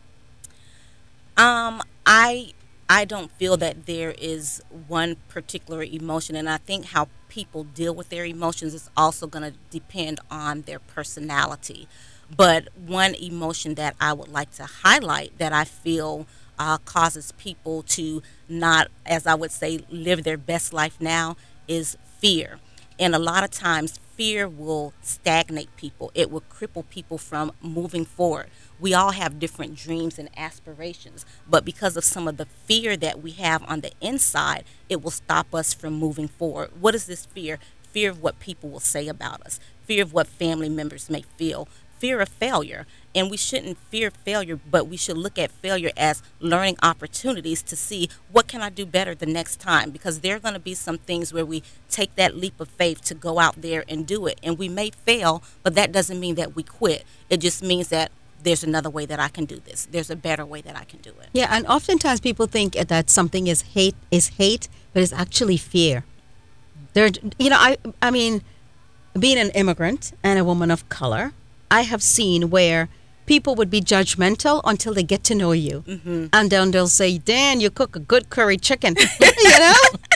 [SPEAKER 4] Um, I I don't feel that there is one particular emotion, and I think how people deal with their emotions is also going to depend on their personality. But one emotion that I would like to highlight that I feel uh, causes people to not, as I would say, live their best life now is fear. And a lot of times, fear will stagnate people. It will cripple people from moving forward. We all have different dreams and aspirations, but because of some of the fear that we have on the inside, it will stop us from moving forward. What is this fear? Fear of what people will say about us, fear of what family members may feel, fear of failure. And we shouldn't fear failure, but we should look at failure as learning opportunities to see what can I do better the next time, because there are going to be some things where we take that leap of faith to go out there and do it. And we may fail, but that doesn't mean that we quit. It just means that there's another way that I can do this. There's a better way that I can do it.
[SPEAKER 2] Yeah, and oftentimes people think that something is hate is hate, but it's actually fear. There, you know, I I mean, being an immigrant and a woman of color, I have seen where people would be judgmental until they get to know you. Mm-hmm. And then they'll say, Dan, you cook a good curry chicken, you know?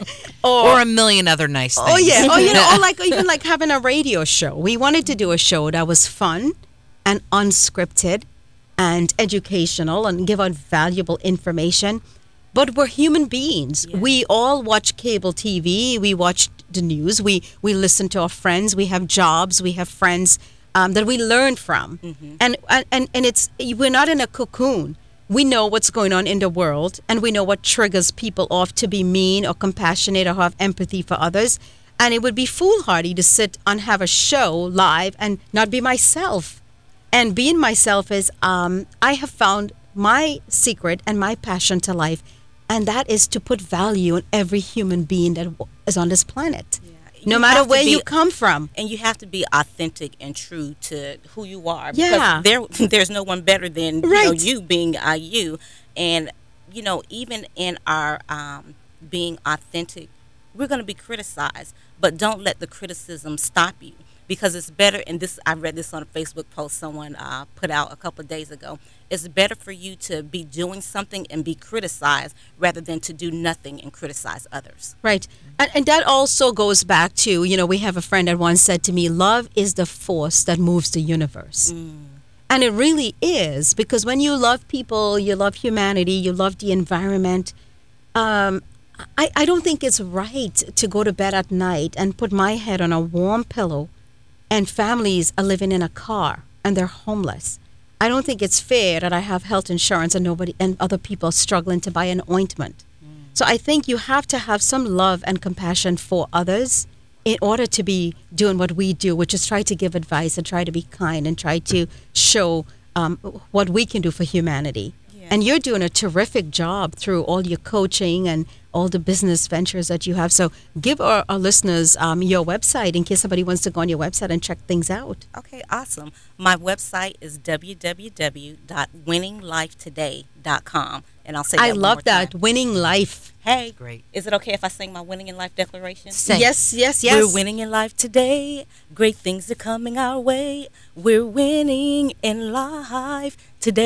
[SPEAKER 3] Or, or a million other nice things.
[SPEAKER 2] Oh, yeah. Or, you know, or like even like having a radio show. We wanted to do a show that was fun and unscripted and educational and give out valuable information. But we're human beings. Yeah. We all watch cable T V. We watch the news. We, we listen to our friends. We have jobs. We have friends Um, that we learn from. Mm-hmm. and, and and it's we're not in a cocoon. We know what's going on in the world, and we know what triggers people off to be mean or compassionate or have empathy for others. And it would be foolhardy to sit and have a show live and not be myself. And being myself is um, I have found my secret and my passion to life, and that is to put value in every human being that is on this planet. Yeah. No
[SPEAKER 4] you
[SPEAKER 2] matter where
[SPEAKER 4] be,
[SPEAKER 2] you come from.
[SPEAKER 4] And you have to be authentic and true to who you are.
[SPEAKER 2] Yeah.
[SPEAKER 4] Because there, there's no one better than
[SPEAKER 2] right.
[SPEAKER 4] you, know, you being uh, you. And, you know, even in our um, being authentic, we're going to be criticized. But don't let the criticism stop you. Because it's better, and this I read this on a Facebook post someone uh, put out a couple of days ago. It's better for you to be doing something and be criticized rather than to do nothing and criticize others.
[SPEAKER 2] Right. And, and that also goes back to, you know, we have a friend that once said to me, love is the force that moves the universe. Mm. And it really is, because when you love people, you love humanity, you love the environment, um, I, I don't think it's right to go to bed at night and put my head on a warm pillow and families are living in a car and they're homeless. I don't think it's fair that I have health insurance and nobody and other people struggling to buy an ointment. Mm. So I think you have to have some love and compassion for others in order to be doing what we do, which is try to give advice and try to be kind and try to show um, what we can do for humanity. Yeah. And you're doing a terrific job through all your coaching and all the business ventures that you have. So give our, our listeners um, your website in case somebody wants to go on your website and check things out.
[SPEAKER 4] Okay, awesome. My website is w w w dot winning life today dot com. And I'll say that
[SPEAKER 2] I
[SPEAKER 4] one
[SPEAKER 2] love
[SPEAKER 4] more
[SPEAKER 2] that.
[SPEAKER 4] time.
[SPEAKER 2] Winning life.
[SPEAKER 4] Hey,
[SPEAKER 3] great.
[SPEAKER 4] Is it okay if I sing my winning in life declaration?
[SPEAKER 3] Sing.
[SPEAKER 2] Yes, yes, yes.
[SPEAKER 4] We're winning in life today. Great things are coming our way. We're winning in life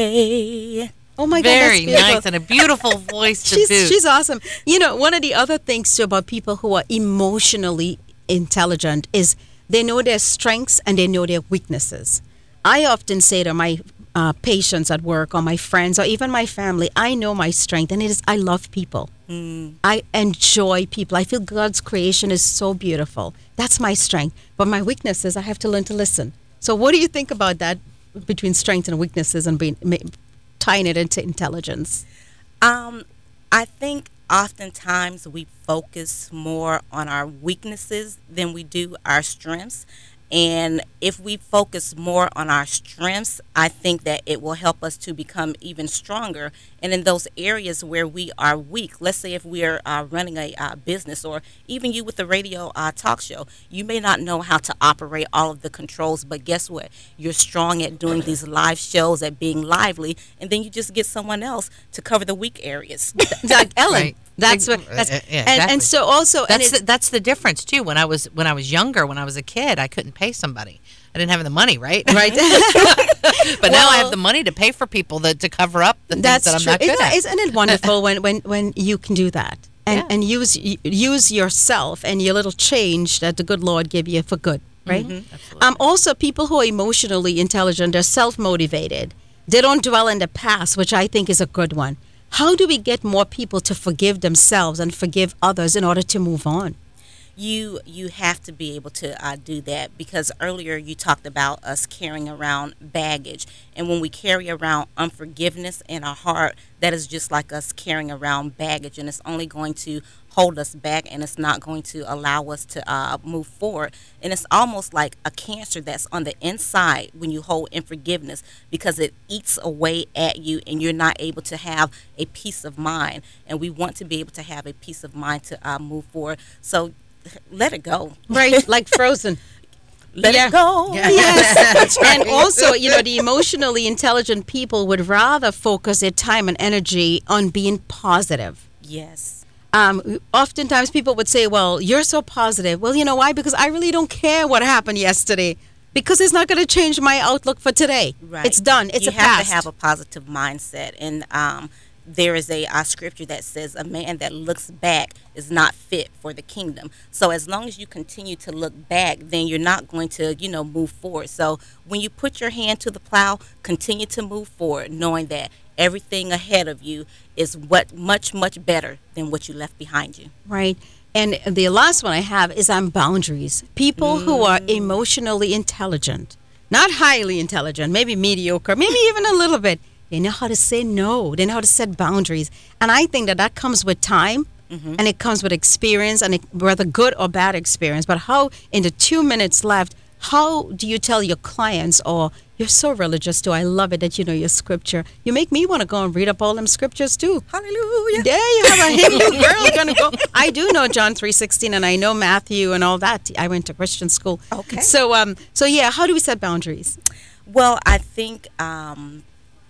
[SPEAKER 4] today.
[SPEAKER 2] Oh my
[SPEAKER 3] Very
[SPEAKER 2] God, that's
[SPEAKER 3] nice and a beautiful voice to
[SPEAKER 2] she's,
[SPEAKER 3] boot.
[SPEAKER 2] She's awesome. You know, one of the other things too about people who are emotionally intelligent is they know their strengths and they know their weaknesses. I often say to my uh, patients at work or my friends or even my family, I know my strength, and it is I love people. Mm. I enjoy people. I feel God's creation is so beautiful. That's my strength. But my weakness is I have to learn to listen. So what do you think about that between strengths and weaknesses and being tying it into intelligence?
[SPEAKER 4] Um, I think oftentimes we focus more on our weaknesses than we do our strengths. And if we focus more on our strengths, I think that it will help us to become even stronger. And in those areas where we are weak, let's say if we're uh, running a uh, business, or even you with the radio uh, talk show, you may not know how to operate all of the controls, but guess what? You're strong at doing these live shows, at being lively, and then you just get someone else to cover the weak areas.
[SPEAKER 2] Like Ellen.
[SPEAKER 3] Right.
[SPEAKER 2] That's what. That's,
[SPEAKER 3] uh, yeah,
[SPEAKER 2] and,
[SPEAKER 3] exactly.
[SPEAKER 2] and so also,
[SPEAKER 3] that's
[SPEAKER 2] and
[SPEAKER 3] the, that's the difference too. When I was when I was younger, when I was a kid, I couldn't pay somebody. I didn't have the money, right?
[SPEAKER 2] Right.
[SPEAKER 3] But
[SPEAKER 2] well,
[SPEAKER 3] now I have the money to pay for people that to cover up the things
[SPEAKER 2] that's
[SPEAKER 3] that I'm
[SPEAKER 2] true.
[SPEAKER 3] not good
[SPEAKER 2] isn't,
[SPEAKER 3] at.
[SPEAKER 2] Isn't it wonderful when, when, when you can do that and
[SPEAKER 3] Yeah.
[SPEAKER 2] and use use yourself and your little change that the good Lord gave you for good, right?
[SPEAKER 3] Mm-hmm. Absolutely.
[SPEAKER 2] Um. Also, people who are emotionally intelligent, they're self-motivated. They don't dwell in the past, which I think is a good one. How do we get more people to forgive themselves and forgive others in order to move on?
[SPEAKER 4] you you have to be able to uh, do that, because earlier you talked about us carrying around baggage, and when we carry around unforgiveness in our heart, that is just like us carrying around baggage, and it's only going to hold us back, and it's not going to allow us to uh, move forward. And it's almost like a cancer that's on the inside when you hold unforgiveness, because it eats away at you and you're not able to have a peace of mind. And we want to be able to have a peace of mind to uh, move forward. So let it go.
[SPEAKER 2] Right, like Frozen.
[SPEAKER 4] Let
[SPEAKER 2] Yeah.
[SPEAKER 4] it go.
[SPEAKER 2] Yes. And also, you know, the emotionally intelligent people would rather focus their time and energy on being positive.
[SPEAKER 4] Yes.
[SPEAKER 2] Um, oftentimes people would say, well, you're so positive. Well, you know why? Because I really don't care what happened yesterday, because it's not going to change my outlook for today.
[SPEAKER 4] Right.
[SPEAKER 2] It's done. It's
[SPEAKER 4] you
[SPEAKER 2] a
[SPEAKER 4] have
[SPEAKER 2] past.
[SPEAKER 4] to have a positive mindset. And um, there is a, uh scripture that says a man that looks back is not fit for the kingdom. So as long as you continue to look back, then you're not going to, you know, move forward. So when you put your hand to the plow, continue to move forward, knowing that everything ahead of you is what much, much better than what you left behind you.
[SPEAKER 2] Right. And the last one I have is on boundaries. People who are emotionally intelligent, not highly intelligent, maybe mediocre, maybe even a little bit, they know how to say no. They know how to set boundaries. And I think that that comes with time, and it comes with experience, and it, whether good or bad experience. But how, in the two minutes left, how do you tell your clients, or you're so religious too, I love it that you know your scripture. You make me want to go and read up all them scriptures too.
[SPEAKER 4] Hallelujah.
[SPEAKER 2] There you have a Hindu girl gonna go. I do know John three sixteen, and I know Matthew and all that. I went to Christian school.
[SPEAKER 4] Okay.
[SPEAKER 2] So um so yeah, how do we set boundaries?
[SPEAKER 4] Well, I think um,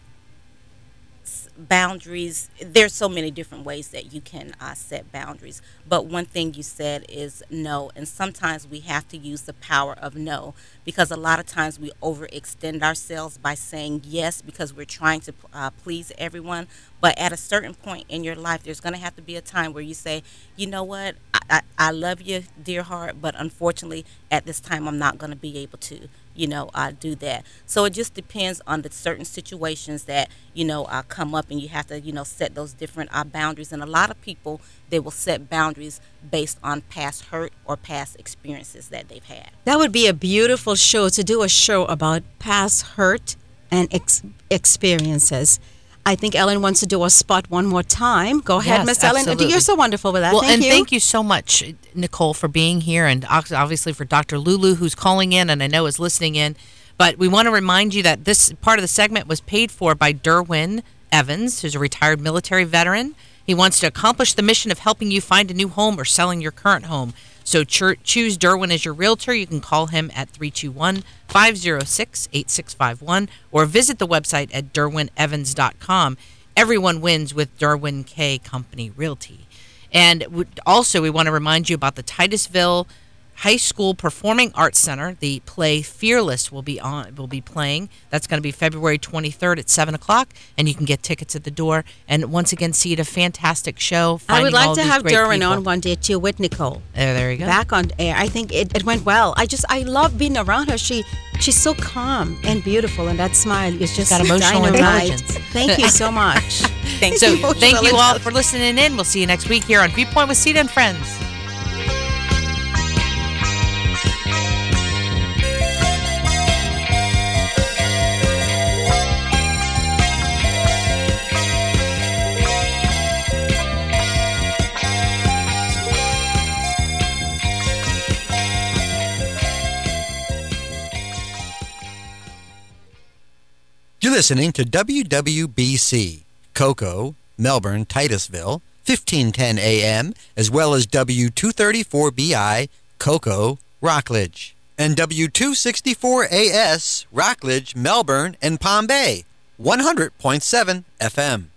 [SPEAKER 4] s- boundaries, there's so many different ways that you can uh, set boundaries. But one thing you said is no. And sometimes we have to use the power of no, because a lot of times we overextend ourselves by saying yes because we're trying to uh, please everyone. But at a certain point in your life, there's going to have to be a time where you say, you know what, I, I, I love you, dear heart, but unfortunately, at this time, I'm not going to be able to, you know, uh, do that. So it just depends on the certain situations that, you know, uh, come up, and you have to, you know, set those different uh, boundaries. And a lot of people, they will set boundaries based on past hurt or past experiences that they've had.
[SPEAKER 2] That would be a beautiful show, to do a show about past hurt and ex- experiences. I think Ellen wants to do a spot one more time. Go ahead,
[SPEAKER 3] Yes,
[SPEAKER 2] Miss Ellen.
[SPEAKER 3] absolutely.
[SPEAKER 2] You're so wonderful with that.
[SPEAKER 3] Well,
[SPEAKER 2] thank
[SPEAKER 3] and
[SPEAKER 2] you.
[SPEAKER 3] thank you so much, Nicole, for being here, and ox- obviously for Doctor Lulu, who's calling in and I know is listening in. But we want to remind you that this part of the segment was paid for by Derwin Evans, who's a retired military veteran. He wants to accomplish the mission of helping you find a new home or selling your current home. So ch- choose Derwin as your realtor. You can call him at three two one, five zero six, eight six five one or visit the website at derwin evans dot com. Everyone wins with Derwin K. Company Realty. And w- also, we want to remind you about the Titusville High School Performing Arts Center. The play Fearless will be on. Will be playing. That's going to be February twenty-third at seven o'clock, and you can get tickets at the door. And once again, see it a fantastic show.
[SPEAKER 2] I would
[SPEAKER 3] finding all
[SPEAKER 2] like to
[SPEAKER 3] these
[SPEAKER 2] have
[SPEAKER 3] great
[SPEAKER 2] Derwin
[SPEAKER 3] people.
[SPEAKER 2] on one day too with Nicole.
[SPEAKER 3] There, there you go.
[SPEAKER 2] Back on air. I think it, it went well. I just I love being around her. She she's so calm and beautiful, and that smile is just
[SPEAKER 3] got emotional
[SPEAKER 2] dynamite.
[SPEAKER 3] intelligence.
[SPEAKER 2] Thank you so much.
[SPEAKER 4] Thank
[SPEAKER 3] So
[SPEAKER 4] you.
[SPEAKER 3] thank you all for listening in. We'll see you next week here on Viewpoint with Sita and Friends.
[SPEAKER 1] You're listening to W W B C, Cocoa, Melbourne, Titusville, fifteen ten A M, as well as W two thirty-four B I, Cocoa, Rockledge, and W two sixty-four A S, Rockledge, Melbourne, and Palm Bay, one hundred point seven F M.